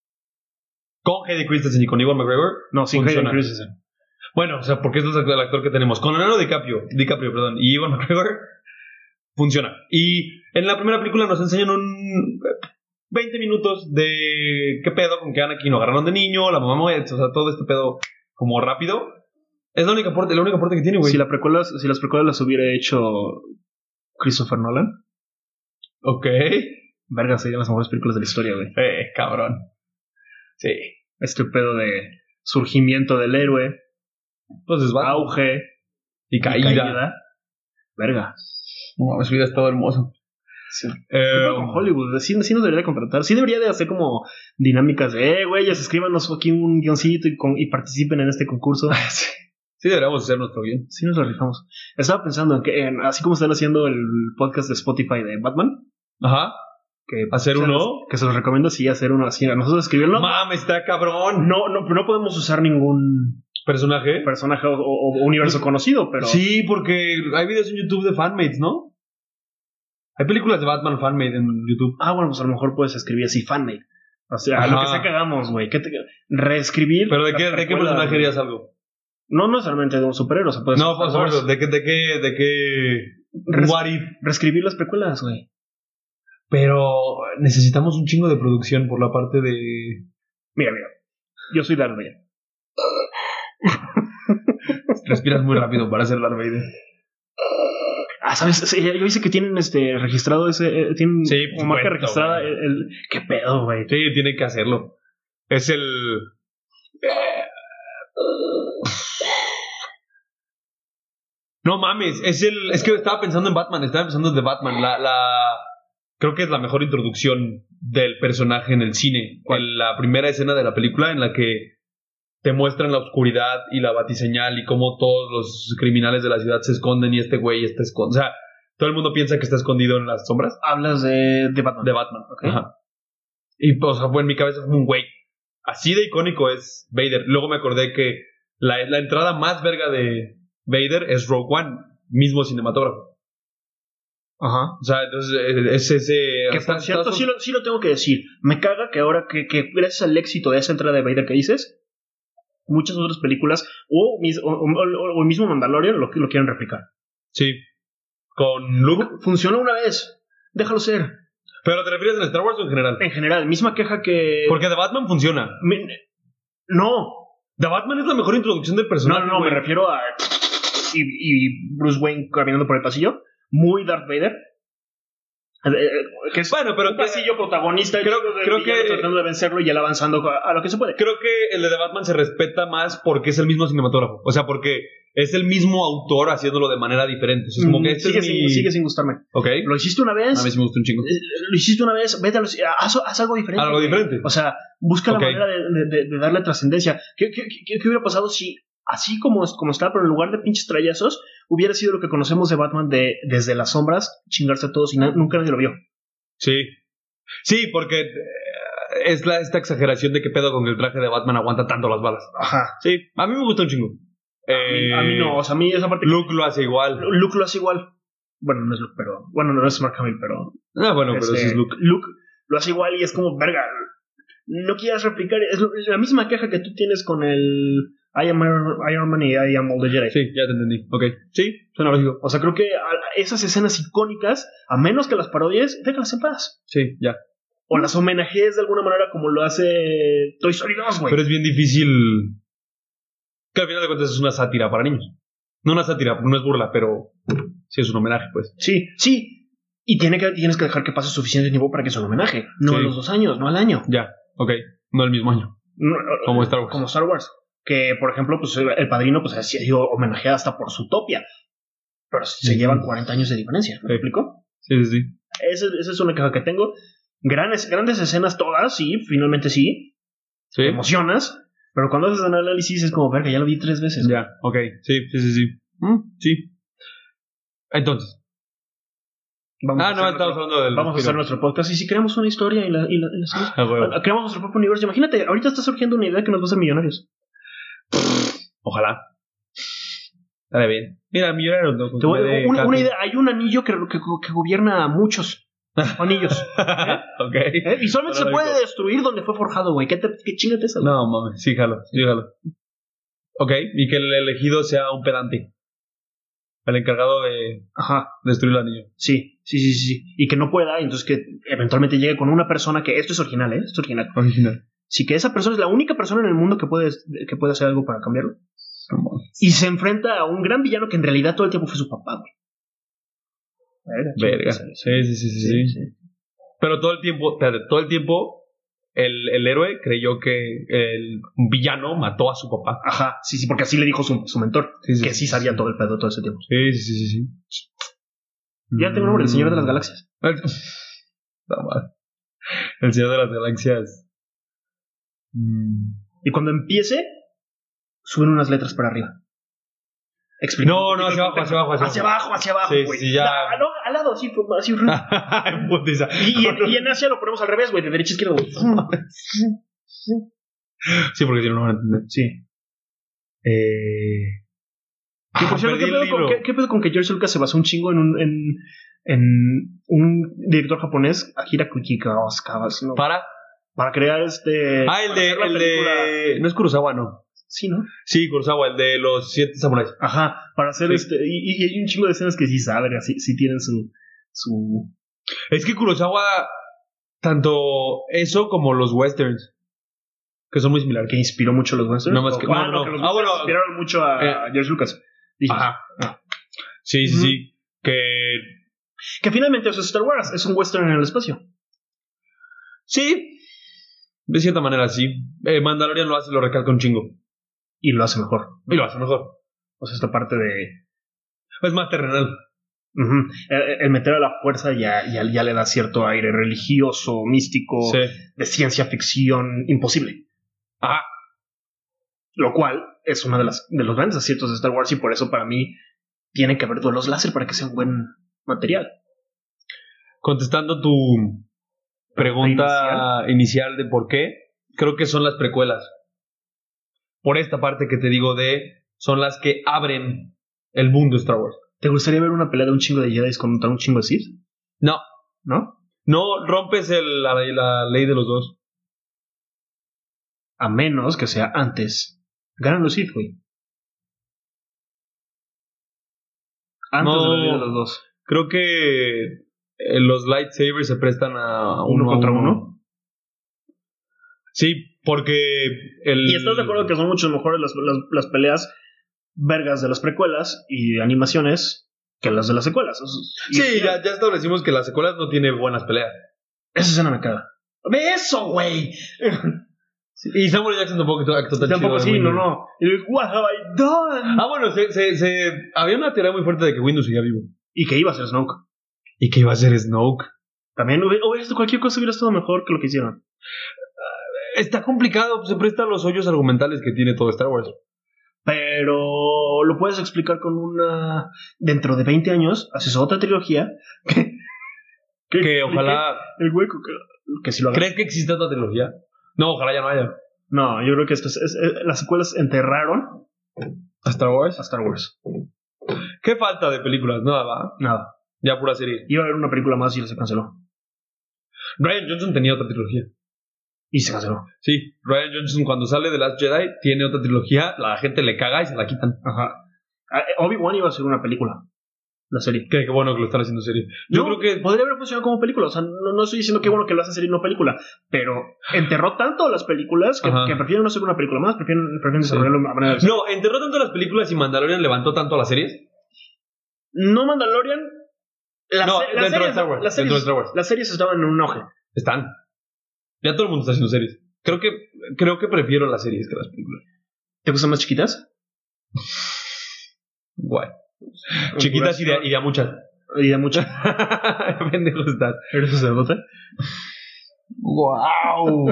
Speaker 1: con Hayden Christensen y con Ewan McGregor,
Speaker 2: no, sin Hayden Christensen.
Speaker 1: Bueno, o sea, porque este es el actor que tenemos. Con Leonardo DiCaprio, DiCaprio, perdón, y Ewan McGregor, funciona. Y en la primera película nos enseñan un veinte minutos de qué pedo con que Anakin lo agarraron de niño, la mamá muere, o sea, todo este pedo como rápido. Es la única parte, la única parte que tiene, güey.
Speaker 2: Si, la precuela, si las precuelas las hubiera hecho Christopher Nolan.
Speaker 1: Ok.
Speaker 2: Verga, serían las mejores películas de la historia, güey.
Speaker 1: Eh, cabrón. Sí.
Speaker 2: Este pedo de surgimiento del héroe.
Speaker 1: Entonces va.
Speaker 2: Auge.
Speaker 1: Y caída. Y caída.
Speaker 2: Verga.
Speaker 1: No, su vida es todo hermoso.
Speaker 2: Sí. Eh, con Hollywood, sí, sí nos debería contratar. Sí debería de hacer como dinámicas de, eh, güeyes, escríbanos aquí un guioncito y, con, y participen en este concurso.
Speaker 1: Sí. Sí deberíamos hacer nuestro guión.
Speaker 2: Sí nos lo rifamos. Estaba pensando en que, en, así como están haciendo el podcast de Spotify de Batman.
Speaker 1: Ajá.
Speaker 2: Que
Speaker 1: hacer uno.
Speaker 2: Los, que se los recomiendo, sí, hacer uno así. A nosotros escribirlo.
Speaker 1: Mames, está cabrón.
Speaker 2: No, no, no podemos usar ningún
Speaker 1: personaje.
Speaker 2: Personaje o, o, o universo pues, conocido, pero.
Speaker 1: Sí, porque hay videos en YouTube de fanmates, ¿no? Hay películas de Batman fanmade en YouTube.
Speaker 2: Ah, bueno, pues a lo mejor puedes escribir así fanmade. O sea, Ajá. lo que sea que hagamos, güey. Te... Reescribir.
Speaker 1: ¿Pero de qué, de qué personaje harías algo?
Speaker 2: No necesariamente de un superhéroe. O sea, puede
Speaker 1: no, por supuesto. ¿De qué, de qué, de qué?
Speaker 2: Res... What if? Reescribir las precuelas, güey.
Speaker 1: Pero necesitamos un chingo de producción por la parte de.
Speaker 2: Mira, mira. Yo soy Darth Vader.
Speaker 1: Respiras muy rápido para ser Darth Vader.
Speaker 2: Ah, ¿sabes? Sí, yo hice que tienen este registrado ese. Eh, tienen
Speaker 1: sí,
Speaker 2: como marca registrada el, el. ¿Qué pedo, güey?
Speaker 1: Sí, tienen que hacerlo. Es el. No mames, es el. Es que estaba pensando en Batman, estaba pensando en The Batman. La, la. Creo que es la mejor introducción del personaje en el cine. ¿Cuál? La primera escena de la película en la que te muestran la oscuridad y la batiseñal y cómo todos los criminales de la ciudad se esconden y este güey está escondido. O sea, todo el mundo piensa que está escondido en las sombras.
Speaker 2: Hablas de, de Batman.
Speaker 1: De Batman,
Speaker 2: okay.
Speaker 1: Ajá. Y pues, o sea, fue en mi cabeza como un güey. Así de icónico es Vader. Luego me acordé que la, la entrada más verga de Vader es Rogue One, mismo cinematógrafo.
Speaker 2: Ajá.
Speaker 1: O sea, entonces es ese.
Speaker 2: Que por cierto, sí lo, sí lo tengo que decir. Me caga que ahora que, que gracias al éxito de esa entrada de Vader que dices, muchas otras películas o, o, o, o el mismo Mandalorian lo, lo quieren replicar.
Speaker 1: Sí. Con Luke.
Speaker 2: Funcionó una vez. Déjalo ser.
Speaker 1: ¿Pero te refieres en Star Wars o en general?
Speaker 2: En general, misma queja que.
Speaker 1: Porque The Batman funciona.
Speaker 2: Me... No.
Speaker 1: The Batman es la mejor introducción del personaje.
Speaker 2: No, no, no,
Speaker 1: güey.
Speaker 2: me refiero a. Y, y Bruce Wayne caminando por el pasillo. Muy Darth Vader. Que es
Speaker 1: bueno, pero
Speaker 2: un pasillo protagonista.
Speaker 1: Creo, creo que
Speaker 2: tratando de vencerlo y él avanzando a, a lo que se puede.
Speaker 1: Creo que el de The Batman se respeta más porque es el mismo cinematógrafo. O sea, porque es el mismo autor haciéndolo de manera diferente. O sea, es como que este
Speaker 2: sigue,
Speaker 1: es
Speaker 2: sin,
Speaker 1: mi...
Speaker 2: sigue sin gustarme.
Speaker 1: Okay.
Speaker 2: Lo hiciste una vez.
Speaker 1: A mí sí me gustó un chingo.
Speaker 2: Lo hiciste una vez. Vete a los, haz, haz algo diferente.
Speaker 1: Algo diferente.
Speaker 2: O sea, busca
Speaker 1: okay.
Speaker 2: la manera de, de, de darle trascendencia. ¿Qué, qué, qué, ¿Qué hubiera pasado si, así como, como está, pero en lugar de pinches trayazos, hubiera sido lo que conocemos de Batman de desde las sombras, chingarse a todos y na- nunca nadie lo vio?
Speaker 1: Sí. Sí, porque es la, esta exageración de que pedo con que el traje de Batman aguanta tanto las balas.
Speaker 2: Ajá.
Speaker 1: Sí, a mí me gustó un chingo. Eh,
Speaker 2: a, mí, a mí no, o sea, a mí esa parte...
Speaker 1: Luke lo hace igual.
Speaker 2: Luke lo hace igual. Bueno, no es Luke, pero... Bueno, no es Mark Hamill, pero...
Speaker 1: Ah, bueno, pero
Speaker 2: este,
Speaker 1: sí es Luke.
Speaker 2: Luke lo hace igual y es como, verga, no quieras replicar... Es, lo, es la misma queja que tú tienes con el I am Iron, Iron Man y I am All the Jedi.
Speaker 1: Sí, ya te entendí. Ok. Sí, suena lógico.
Speaker 2: O sea, creo que a, esas escenas icónicas, a menos que las parodies, déjalas en paz.
Speaker 1: Sí, ya.
Speaker 2: O las homenajees de alguna manera como lo hace Toy Story dos, güey.
Speaker 1: Pero es bien difícil... Que al final de cuentas es una sátira para niños. No una sátira, no es burla, pero sí es un homenaje, pues.
Speaker 2: Sí, sí. Y tiene que, tienes que dejar que pase suficiente tiempo para que sea un homenaje. No
Speaker 1: sí.
Speaker 2: a los dos años, no al año.
Speaker 1: Ya, ok. No el mismo año.
Speaker 2: No,
Speaker 1: como Star Wars.
Speaker 2: Como Star Wars. Que, por ejemplo, pues el Padrino pues ha sido homenajeado hasta por Zootopia. Pero se
Speaker 1: sí.
Speaker 2: llevan cuarenta años de diferencia. ¿Me sí. explico?
Speaker 1: Sí, sí, sí.
Speaker 2: Esa, esa es una queja que tengo. Grandes, grandes escenas todas, sí, finalmente sí.
Speaker 1: Sí.
Speaker 2: Te emocionas. Pero cuando haces un análisis es como, verga, ya lo vi tres veces.
Speaker 1: Ya, ok. Sí, sí, sí, sí. ¿Mm? Sí. Entonces.
Speaker 2: Vamos
Speaker 1: ah, no, estamos hablando del...
Speaker 2: Vamos a hacer nuestro podcast y si creamos una historia y la, y la, y la ah, bueno. creamos nuestro propio universo. Imagínate, ahorita está surgiendo una idea que nos va a hacer millonarios.
Speaker 1: Ojalá. Dale bien. Mira, millonarios no.
Speaker 2: Te voy, una, una idea, hay un anillo que, que, que gobierna a muchos anillos. ¿Eh?
Speaker 1: Ok.
Speaker 2: ¿Eh? Y solamente Pero se puede rico. destruir donde fue forjado, güey. ¿Qué, ¿Qué chingate es eso?
Speaker 1: No, mames, sí, jalo, sí, jalo. Ok, y que el elegido sea un pedante. El encargado de
Speaker 2: Ajá.
Speaker 1: destruir el anillo.
Speaker 2: Sí, sí, sí, sí. Y que no pueda, entonces que eventualmente llegue con una persona que... Esto es original, ¿eh? Esto es original.
Speaker 1: Original.
Speaker 2: Sí, que esa persona es la única persona en el mundo que puede, que puede hacer algo para cambiarlo. Y se enfrenta a un gran villano que en realidad todo el tiempo fue su papá, güey.
Speaker 1: Verga. Verga. Sí, sí, sí, sí, sí, sí. Pero todo el tiempo, todo el tiempo, el, el héroe creyó que el villano mató a su papá.
Speaker 2: Ajá, sí, sí, porque así le dijo su, su mentor, sí, sí, que sí sabía sí. todo el pedo todo ese tiempo.
Speaker 1: Sí, sí, sí, sí. sí.
Speaker 2: Ya tengo un nombre, el Señor de las Galaxias.
Speaker 1: No, el Señor de las Galaxias.
Speaker 2: Mm. Y cuando empiece, suben unas letras para arriba.
Speaker 1: Explica no, no, hacia abajo, hacia abajo,
Speaker 2: hacia abajo. Hacia abajo, güey.
Speaker 1: Sí, sí, ya.
Speaker 2: No, no, al lado, así, así. y, y, en, y en Asia lo ponemos al revés, güey, de derecha a izquierda.
Speaker 1: Sí, porque si no, no van a entender.
Speaker 2: Sí.
Speaker 1: Eh...
Speaker 2: Ah, por cierto, ¿qué pedo, con, ¿qué, ¿qué pedo con que George Lucas se basó un chingo en un, en, en un director japonés, Akira Kurosawa, ¿no?
Speaker 1: ¿Para?
Speaker 2: Para crear este...
Speaker 1: Ah, el de... El de... No es Kurosawa, no.
Speaker 2: Sí, ¿no?
Speaker 1: Sí, Kurosawa, el de los siete samuráis.
Speaker 2: Ajá, para hacer sí. este... Y, y hay un chingo de escenas que sí saben, así, sí tienen su... su...
Speaker 1: Es que Kurosawa, tanto eso como los westerns, que son muy similares.
Speaker 2: Que inspiró mucho a los westerns.
Speaker 1: No más que...
Speaker 2: Ah,
Speaker 1: no,
Speaker 2: no,
Speaker 1: no.
Speaker 2: que los
Speaker 1: ah, bueno,
Speaker 2: inspiraron mucho a, eh, a George Lucas. Dices.
Speaker 1: Ajá. Ah. Sí, sí, uh-huh. sí. Que...
Speaker 2: Que finalmente eso es Star Wars, es un western en el espacio.
Speaker 1: Sí. De cierta manera, sí. Eh, Mandalorian lo hace, lo recalca un chingo.
Speaker 2: Y lo hace mejor.
Speaker 1: Y lo hace mejor.
Speaker 2: O sea, esta parte de...
Speaker 1: Es más terrenal.
Speaker 2: Uh-huh. El, el meter a la fuerza ya, ya, ya le da cierto aire religioso, místico,
Speaker 1: sí.
Speaker 2: de ciencia ficción imposible.
Speaker 1: Ah.
Speaker 2: Lo cual es uno de, las, de los grandes aciertos de Star Wars y por eso para mí tiene que haber duelos láser para que sea un buen material.
Speaker 1: Contestando tu pregunta inicial, inicial de por qué, creo que son las precuelas. Por esta parte que te digo de... Son las que abren el mundo de Star Wars.
Speaker 2: ¿Te gustaría ver una pelea de un chingo de Jedi contra un chingo de Sith?
Speaker 1: No.
Speaker 2: ¿No?
Speaker 1: No rompes el, la, la ley de los dos.
Speaker 2: A menos que sea antes. Ganan los Sith, güey. Antes
Speaker 1: no,
Speaker 2: de la ley de los dos.
Speaker 1: Creo que eh, los lightsabers se prestan a
Speaker 2: uno,
Speaker 1: uno
Speaker 2: contra
Speaker 1: a uno.
Speaker 2: uno.
Speaker 1: Sí, porque el...
Speaker 2: ¿Y estás de acuerdo que son mucho mejores las, las, las peleas vergas de las precuelas y animaciones que las de las secuelas?
Speaker 1: Sí, ya, ya establecimos que las secuelas no tienen buenas peleas.
Speaker 2: Esa escena me caga. ¡Ve eso, güey!
Speaker 1: Sí, y Samuel Jackson tampoco actúa tan
Speaker 2: Tampoco
Speaker 1: chido.
Speaker 2: sí, no, no. Y digo, what have I done?
Speaker 1: Ah, bueno, se, se, se, había una teoría muy fuerte de que Windu seguía vivo.
Speaker 2: Y que iba a ser Snoke.
Speaker 1: Y que iba a ser Snoke.
Speaker 2: También, hubiera, cualquier cosa hubiera estado mejor que lo que hicieron.
Speaker 1: Está complicado, se presta a los hoyos argumentales que tiene todo Star Wars.
Speaker 2: Pero lo puedes explicar con una... Dentro de veinte años haces otra trilogía que...
Speaker 1: Que, que ojalá...
Speaker 2: El hueco que, que si lo hagas.
Speaker 1: ¿Crees que existe otra trilogía? No, ojalá ya no haya.
Speaker 2: No, yo creo que esto es, es, es, las secuelas enterraron
Speaker 1: ¿A Star Wars?
Speaker 2: A Star Wars.
Speaker 1: ¿Qué falta de películas? Nada, va.
Speaker 2: Nada.
Speaker 1: Ya pura serie.
Speaker 2: Iba a haber una película más y se canceló.
Speaker 1: Ryan Johnson tenía otra trilogía.
Speaker 2: Y se canceló.
Speaker 1: Sí, Ryan Johnson cuando sale de Last Jedi tiene otra trilogía, la gente le caga y se la quitan.
Speaker 2: Ajá. Obi-Wan iba a ser una película. La serie.
Speaker 1: Qué, qué bueno que lo están haciendo serie. Yo
Speaker 2: no,
Speaker 1: creo que
Speaker 2: podría haber funcionado como película. O sea, no, no estoy diciendo que bueno que lo hace serie y no película. Pero enterró tanto las películas que, que prefieren no hacer una película más. Prefieren, prefieren desarrollarlo
Speaker 1: sí.
Speaker 2: a manera de...
Speaker 1: No, enterró tanto las películas y Mandalorian levantó tanto a las series.
Speaker 2: No, Mandalorian. La
Speaker 1: no,
Speaker 2: se-
Speaker 1: dentro,
Speaker 2: series,
Speaker 1: de Star Wars,
Speaker 2: las,
Speaker 1: dentro
Speaker 2: series,
Speaker 1: de Star Wars.
Speaker 2: las series estaban en un auge.
Speaker 1: Están. Ya todo el mundo está haciendo series. Creo que, creo que prefiero las series que las películas.
Speaker 2: ¿Te gustan más chiquitas?
Speaker 1: Guay. Chiquitas y de, y de a muchas.
Speaker 2: Y de muchas.
Speaker 1: Pendejo estás.
Speaker 2: ¿Eres sacerdote?
Speaker 1: ¡Guau!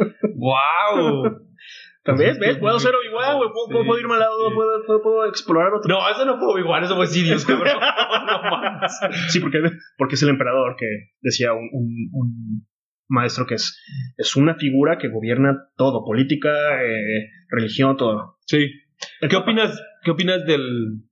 Speaker 1: ¡Guau!
Speaker 2: ¿También? ¿Ves? Puedo ser Obi-Wan, güey. Puedo, sí, puedo irme al lado, sí. puedo, puedo, puedo explorar otro.
Speaker 1: No, eso no fue Obi-Wan, eso fue Sidious, cabrón. No mames.
Speaker 2: Sí, porque, porque es el emperador que decía un, un, un maestro que es, es una figura que gobierna todo: política, eh, religión, todo.
Speaker 1: Sí. ¿Qué opinas, ¿Qué opinas del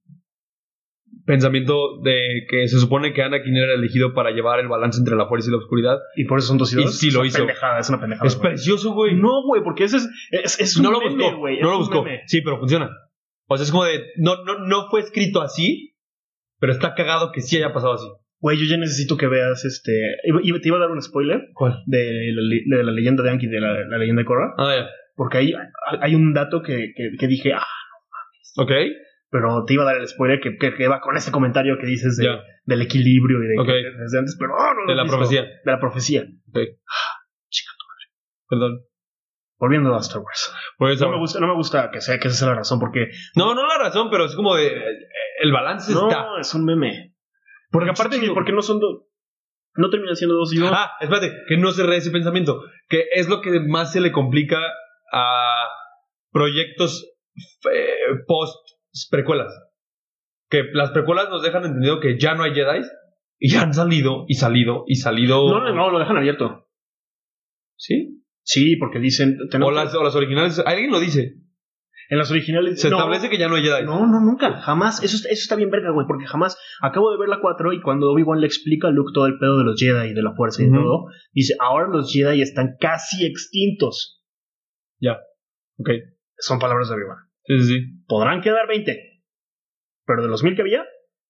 Speaker 1: pensamiento de que se supone que Anakin era elegido para llevar el balance entre la fuerza y la oscuridad?
Speaker 2: Y por eso son dos y dos.
Speaker 1: Y sí lo
Speaker 2: es
Speaker 1: hizo.
Speaker 2: Pendejada, es una pendejada.
Speaker 1: Es güey. Precioso, güey.
Speaker 2: No, güey, porque ese es, es, es un
Speaker 1: no lo
Speaker 2: meme,
Speaker 1: buscó,
Speaker 2: güey.
Speaker 1: No lo buscó. Meme. Sí, pero funciona. O sea, es como de... No, no, no fue escrito así, pero está cagado que sí haya pasado así.
Speaker 2: Güey, yo ya necesito que veas este... Iba, te iba a dar un spoiler.
Speaker 1: ¿Cuál?
Speaker 2: De la, de la leyenda de Anki, de la, la leyenda de Korra.
Speaker 1: Ah, ya.
Speaker 2: Porque hay, hay un dato que, que, que dije... Ah, no
Speaker 1: mames. Ok.
Speaker 2: Pero te iba a dar el spoiler que, que, que va con ese comentario que dices de, yeah. del equilibrio y de,
Speaker 1: okay.
Speaker 2: que, desde antes, pero no, no
Speaker 1: de la
Speaker 2: visto.
Speaker 1: profecía.
Speaker 2: De la profecía.
Speaker 1: Okay.
Speaker 2: Ah, chica tu madre.
Speaker 1: Perdón.
Speaker 2: Volviendo a Star Wars.
Speaker 1: Pues,
Speaker 2: no, me gusta, no me gusta que sea que esa sea la razón, porque...
Speaker 1: No, no la razón, pero es como de... El balance
Speaker 2: no,
Speaker 1: está...
Speaker 2: No, es un meme. Porque aparte, sí, porque no son dos... No terminan siendo dos y dos.
Speaker 1: Ah, espérate, que no cerré ese pensamiento. Que es lo que más se le complica a proyectos eh, post precuelas. Que las precuelas nos dejan entendido que ya no hay Jedi y ya han salido y salido y salido.
Speaker 2: No, no, no, lo dejan abierto.
Speaker 1: ¿Sí?
Speaker 2: Sí, porque dicen.
Speaker 1: O las, o las originales. Alguien lo dice.
Speaker 2: En las originales.
Speaker 1: Se
Speaker 2: no,
Speaker 1: establece que ya no hay Jedi.
Speaker 2: No, no, nunca. Jamás. Eso, eso está bien verga, güey. Porque jamás. Acabo de ver la cuatro y cuando Obi-Wan le explica a Luke todo el pedo de los Jedi y de la fuerza y uh-huh. todo, dice: ahora los Jedi están casi extintos.
Speaker 1: Ya. Ok.
Speaker 2: Son palabras de Obi-Wan.
Speaker 1: Sí, sí, sí.
Speaker 2: Podrán quedar veinte. Pero de los mil que había,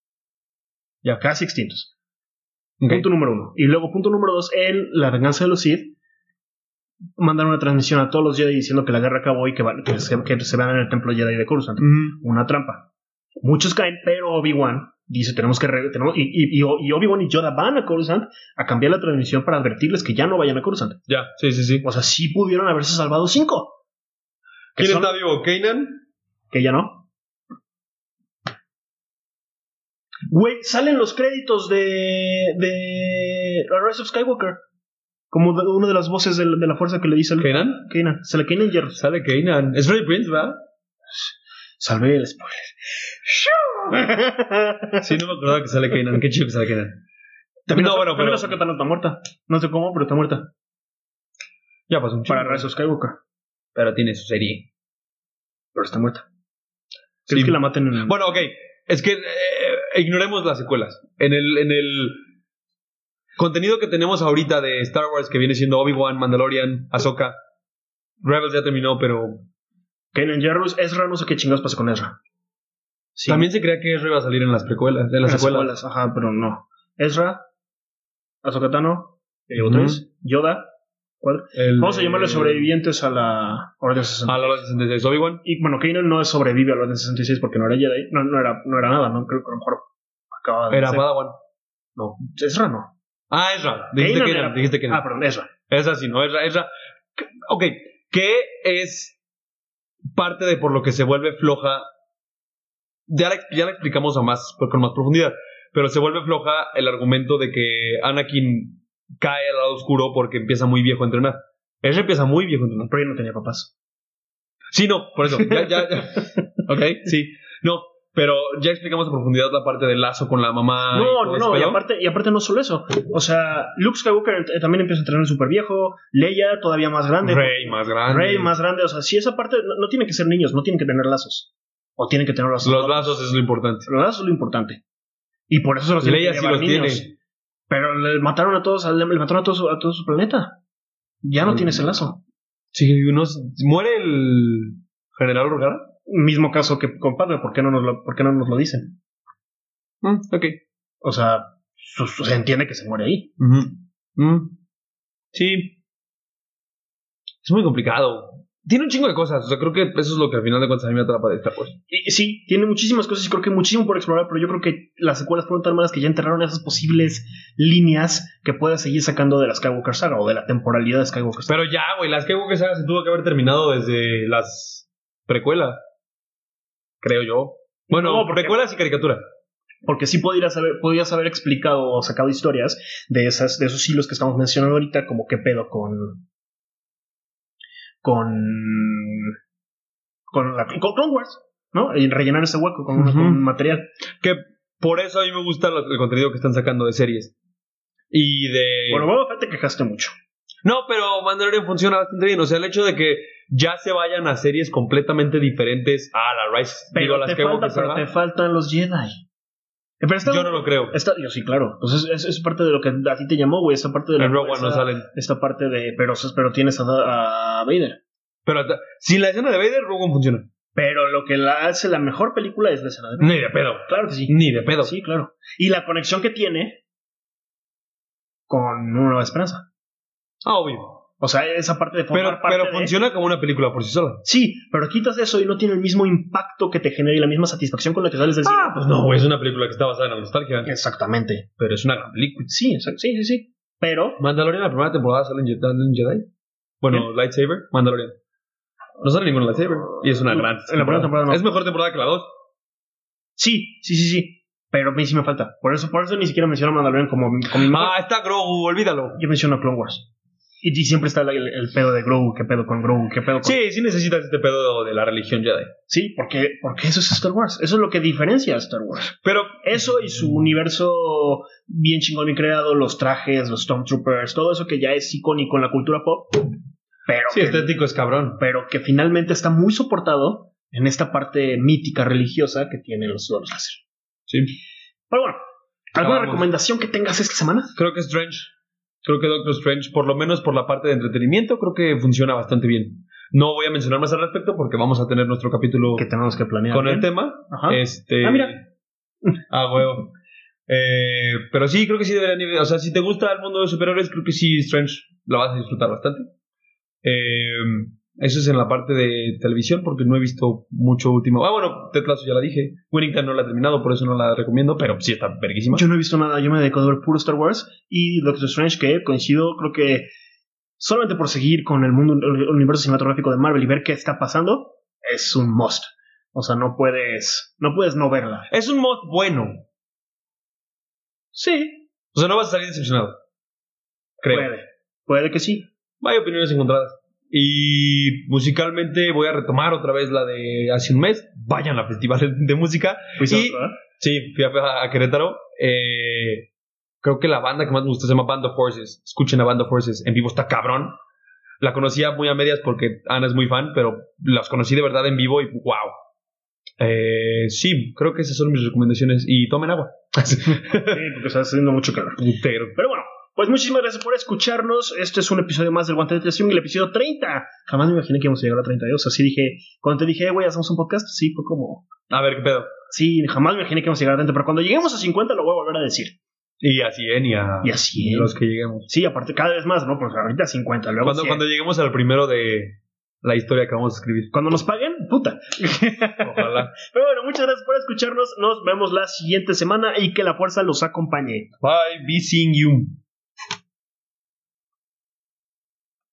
Speaker 2: ya casi extintos. Okay. Punto número uno. Y luego, punto número dos, en La venganza de los Sith, mandaron una transmisión a todos los Jedi diciendo que la guerra acabó y que, van, que, se, que se vean en el templo Jedi de Coruscant. Mm. Una trampa. Muchos caen, pero Obi-Wan dice: tenemos que... Re- tenemos, y, y, y, y Obi-Wan y Yoda van a Coruscant a cambiar la transmisión para advertirles que ya no vayan a Coruscant.
Speaker 1: Ya, sí, sí, sí.
Speaker 2: O sea, sí pudieron haberse salvado cinco.
Speaker 1: ¿Quién son, está vivo? ¿Kanan?
Speaker 2: Que ya no. Güey, salen los créditos de de Rise of Skywalker como de, una de las voces de, de la fuerza que le dice el
Speaker 1: ¿Kanan?
Speaker 2: Kanan, sale Kanan Jarrus.
Speaker 1: Sale Kanan. Es Freddie Prinze, ¿verdad?
Speaker 2: Salvé el spoiler.
Speaker 1: Sí, no me acordaba que sale Kanan. Qué chido que sale Kanan.
Speaker 2: También
Speaker 1: no,
Speaker 2: la,
Speaker 1: bueno,
Speaker 2: también
Speaker 1: pero...
Speaker 2: la Ahsoka Tano está muerta. No sé cómo, pero está muerta.
Speaker 1: Ya pasó un chido.
Speaker 2: Para Rise of Skywalker.
Speaker 1: Pero tiene su serie.
Speaker 2: Pero está muerta. ¿Crees sí. que la maten en el...
Speaker 1: Bueno, ok. Es que eh, ignoremos las secuelas. En el, en el contenido que tenemos ahorita de Star Wars, que viene siendo Obi-Wan, Mandalorian, Ahsoka, Rebels ya terminó, pero...
Speaker 2: Kanan Jarrus, Ezra, no sé qué chingados pasa con Ezra.
Speaker 1: Sí. También se creía que Ezra iba a salir en las precuelas, en las,
Speaker 2: en
Speaker 1: secuelas.
Speaker 2: las secuelas. Ajá, pero no. Ezra, Ahsoka Tano, uh-huh. tres, Yoda, cuatro. El, Vamos a llamarle el, sobrevivientes a la Orden sesenta y seis.
Speaker 1: A la Orden sesenta y seis, Obi-Wan.
Speaker 2: Y bueno, Kanan no sobrevive a la Orden sesenta y seis porque no era Jedi. No, no, era, no era nada, ¿no? Creo que a lo mejor acababa de
Speaker 1: Era
Speaker 2: ser.
Speaker 1: Padawan.
Speaker 2: No, Ezra no.
Speaker 1: Ah, Ezra. Dijiste Kanan, era... dijiste Kanan.
Speaker 2: Ah, perdón, Ezra.
Speaker 1: Ezra sí, no, Ezra, Ezra. Ok, ¿qué es parte de por lo que se vuelve floja? Ya la, ya la explicamos a más, con más profundidad. Pero se vuelve floja el argumento de que Anakin cae al lado oscuro porque empieza muy viejo a entrenar. Ezra empieza muy viejo a entrenar.
Speaker 2: Pero ya no tenía papás.
Speaker 1: Sí, no, por eso. Ya, ya, ya. Ok, sí. No, pero ya explicamos a profundidad la parte del lazo con la mamá.
Speaker 2: No, no, no. Y aparte, y aparte no solo eso. O sea, Luke Skywalker también empieza a entrenar súper viejo. Leia todavía más grande.
Speaker 1: Rey más grande.
Speaker 2: Rey más grande. O sea, sí, esa parte no, no tiene que ser niños, no tienen que tener lazos. o tienen que tener los
Speaker 1: Los brazos es lo importante.
Speaker 2: Los brazos es lo importante. Y por eso se los tienen
Speaker 1: Leia
Speaker 2: que
Speaker 1: sí
Speaker 2: llevar
Speaker 1: los
Speaker 2: niños.
Speaker 1: tiene.
Speaker 2: Pero le mataron a todos, le mataron a todo su, a todo su planeta. Ya no
Speaker 1: Mm.
Speaker 2: tienes el lazo.
Speaker 1: Sí, unos... ¿Muere el general Organa?
Speaker 2: Mismo caso que con Padme, ¿por qué no nos lo, por qué no nos lo dicen?
Speaker 1: Mm, ok.
Speaker 2: O sea, su- su- se entiende que se muere ahí.
Speaker 1: Ujú. Mm. Sí. Es muy complicado. Tiene un chingo de cosas. O sea, creo que eso es lo que al final de cuentas a mí me atrapa de Star Wars.
Speaker 2: Y, sí, tiene muchísimas cosas y creo que muchísimo por explorar, pero yo creo que las secuelas fueron tan malas que ya enterraron esas posibles líneas que puedas seguir sacando de la Skywalker Saga o de la temporalidad de Skywalker Saga.
Speaker 1: Pero ya, güey, las Skywalker Saga se tuvo que haber terminado desde las precuelas. Creo yo. Bueno,
Speaker 2: No, porque-
Speaker 1: precuelas y caricaturas.
Speaker 2: Porque sí podrías haber, podrías haber explicado o sacado historias de, esas, de esos hilos que estamos mencionando ahorita, como qué pedo con... con... con, la, con Clone Wars, ¿no? Y rellenar ese hueco con,
Speaker 1: Ujú.
Speaker 2: con material.
Speaker 1: Que por eso a mí me gusta lo- el contenido que están sacando de series. Y de...
Speaker 2: Bueno, Boba Fett te quejaste mucho.
Speaker 1: No, pero Mandalorian funciona bastante bien. O sea, el hecho de que ya se vayan a series completamente diferentes a la Rise, digo,
Speaker 2: Pero,
Speaker 1: a las
Speaker 2: te,
Speaker 1: Skywalker
Speaker 2: falta, pero
Speaker 1: Saga,
Speaker 2: te faltan los Jedi. Eh, Pero está,
Speaker 1: yo no lo creo.
Speaker 2: está, yo sí, claro. Pues es, es, es parte de lo que a ti te llamó, güey. Esta parte de la
Speaker 1: En Rogue One no
Speaker 2: fuerza,
Speaker 1: salen.
Speaker 2: esta parte de. Pero, pero tienes a, a Vader.
Speaker 1: Pero hasta- sin la escena de Vader, Rogue One funciona.
Speaker 2: Pero lo que la hace la mejor película es la escena de Vader.
Speaker 1: Ni de pedo.
Speaker 2: Claro que sí.
Speaker 1: Ni de pedo.
Speaker 2: Sí, claro. Y la conexión que tiene con Una Nueva Esperanza.
Speaker 1: Ah, obvio.
Speaker 2: O sea, esa parte de formar
Speaker 1: Pero,
Speaker 2: parte
Speaker 1: pero
Speaker 2: de-
Speaker 1: funciona como una película por sí sola.
Speaker 2: Sí, pero quitas eso y no tiene el mismo impacto que te genera y la misma satisfacción con la que sales del cine.
Speaker 1: Ah, pues no, güey, es una película que está basada en la nostalgia.
Speaker 2: Exactamente.
Speaker 1: Pero es una gran película.
Speaker 2: Sí, exact- sí, sí, sí. Pero
Speaker 1: Mandalorian, la primera temporada salen Je- salen Jedi. Bueno, Lightsaber, Mandalorian. No sale ningún Lightsaber. Y es una
Speaker 2: En
Speaker 1: gran.
Speaker 2: la primera temporada no.
Speaker 1: Es mejor temporada que la dos.
Speaker 2: sí, sí, sí, sí. Pero a mí sí me falta. Por eso, por eso ni siquiera menciono a Mandalorian como, como mi mejor.
Speaker 1: Ah, está Grogu, olvídalo.
Speaker 2: Yo menciono a Clone Wars. Y, y siempre está el, el pedo de Grogu, qué pedo con Grogu, qué pedo con...
Speaker 1: Sí, sí necesitas este pedo de la religión Jedi.
Speaker 2: Sí, porque, porque eso es Star Wars. Eso es lo que diferencia a Star Wars.
Speaker 1: Pero
Speaker 2: Eso y su universo bien chingón, bien creado, los trajes, los Stormtroopers, todo eso que ya es icónico en la cultura pop. Pero,
Speaker 1: sí,
Speaker 2: que,
Speaker 1: estético es cabrón.
Speaker 2: pero que finalmente está muy soportado en esta parte mítica religiosa que tienen los duelos láser.
Speaker 1: Sí.
Speaker 2: Pero bueno, ¿alguna
Speaker 1: Acabamos.
Speaker 2: recomendación que tengas esta semana?
Speaker 1: Creo que Strange. Creo que Doctor Strange, por lo menos por la parte de entretenimiento, creo que funciona bastante bien. No voy a mencionar más al respecto porque vamos a tener nuestro capítulo
Speaker 2: Que tenemos que planear.
Speaker 1: con el
Speaker 2: bien.
Speaker 1: tema.
Speaker 2: Ajá.
Speaker 1: Este.
Speaker 2: Ah, mira.
Speaker 1: Ah, huevo. Eh, pero sí, creo que sí deberían ir. O sea, si te gusta el mundo de superhéroes, creo que sí, Strange la vas a disfrutar bastante. Eh, eso es en la parte de televisión, porque no he visto mucho último. Ah, bueno, Ted Lasso ya la dije. Winnington no la he terminado, por eso no la recomiendo, pero sí está verguísima.
Speaker 2: Yo no he visto nada, yo me dedico a ver puro Star Wars y Doctor Strange, que coincido, creo que solamente por seguir con el mundo, el universo cinematográfico de Marvel y ver qué está pasando, es un must. O sea, no puedes, no puedes no verla.
Speaker 1: Es un mod bueno.
Speaker 2: Sí,
Speaker 1: O sea, no vas a salir decepcionado. Creo.
Speaker 2: puede, puede que sí.
Speaker 1: Hay opiniones encontradas. Y musicalmente voy a retomar otra vez la de hace un mes. Vayan al festival de, de música.
Speaker 2: ¿Fuiste
Speaker 1: Y-
Speaker 2: otro, eh?
Speaker 1: Sí, fui a, a Querétaro. Eh, creo que la banda que más me gusta se llama Band of Horses. Escuchen a Band of Horses. En vivo está cabrón. La conocía muy a medias porque Ana es muy fan, pero las conocí de verdad en vivo y wow. Eh, sí, creo que esas son mis recomendaciones. Y tomen agua.
Speaker 2: Sí, porque está haciendo mucho calor.
Speaker 1: Putero.
Speaker 2: Pero bueno, pues muchísimas gracias por escucharnos. Este es un episodio más del Guante de Televisión, el episodio treinta. Jamás me imaginé que íbamos a llegar a treinta y dos. Así dije, cuando te dije, "Eh, güey, hacemos un podcast", sí, fue como...
Speaker 1: A ver, ¿qué pedo?
Speaker 2: Sí, jamás me imaginé que íbamos a llegar a treinta, pero cuando lleguemos a cincuenta lo voy a volver a decir.
Speaker 1: Y así en y a,
Speaker 2: Y así
Speaker 1: y a
Speaker 2: en.
Speaker 1: los que lleguemos.
Speaker 2: Sí, aparte cada vez más, ¿no? Porque ahorita cincuenta, luego
Speaker 1: Cuando,
Speaker 2: cien.
Speaker 1: cuando lleguemos al primero de la historia que vamos a escribir.
Speaker 2: Cuando nos paguen, puta.
Speaker 1: Ojalá.
Speaker 2: Pero bueno, muchas gracias por escucharnos. Nos vemos la siguiente semana y que la fuerza los acompañe.
Speaker 1: Bye, be seeing you.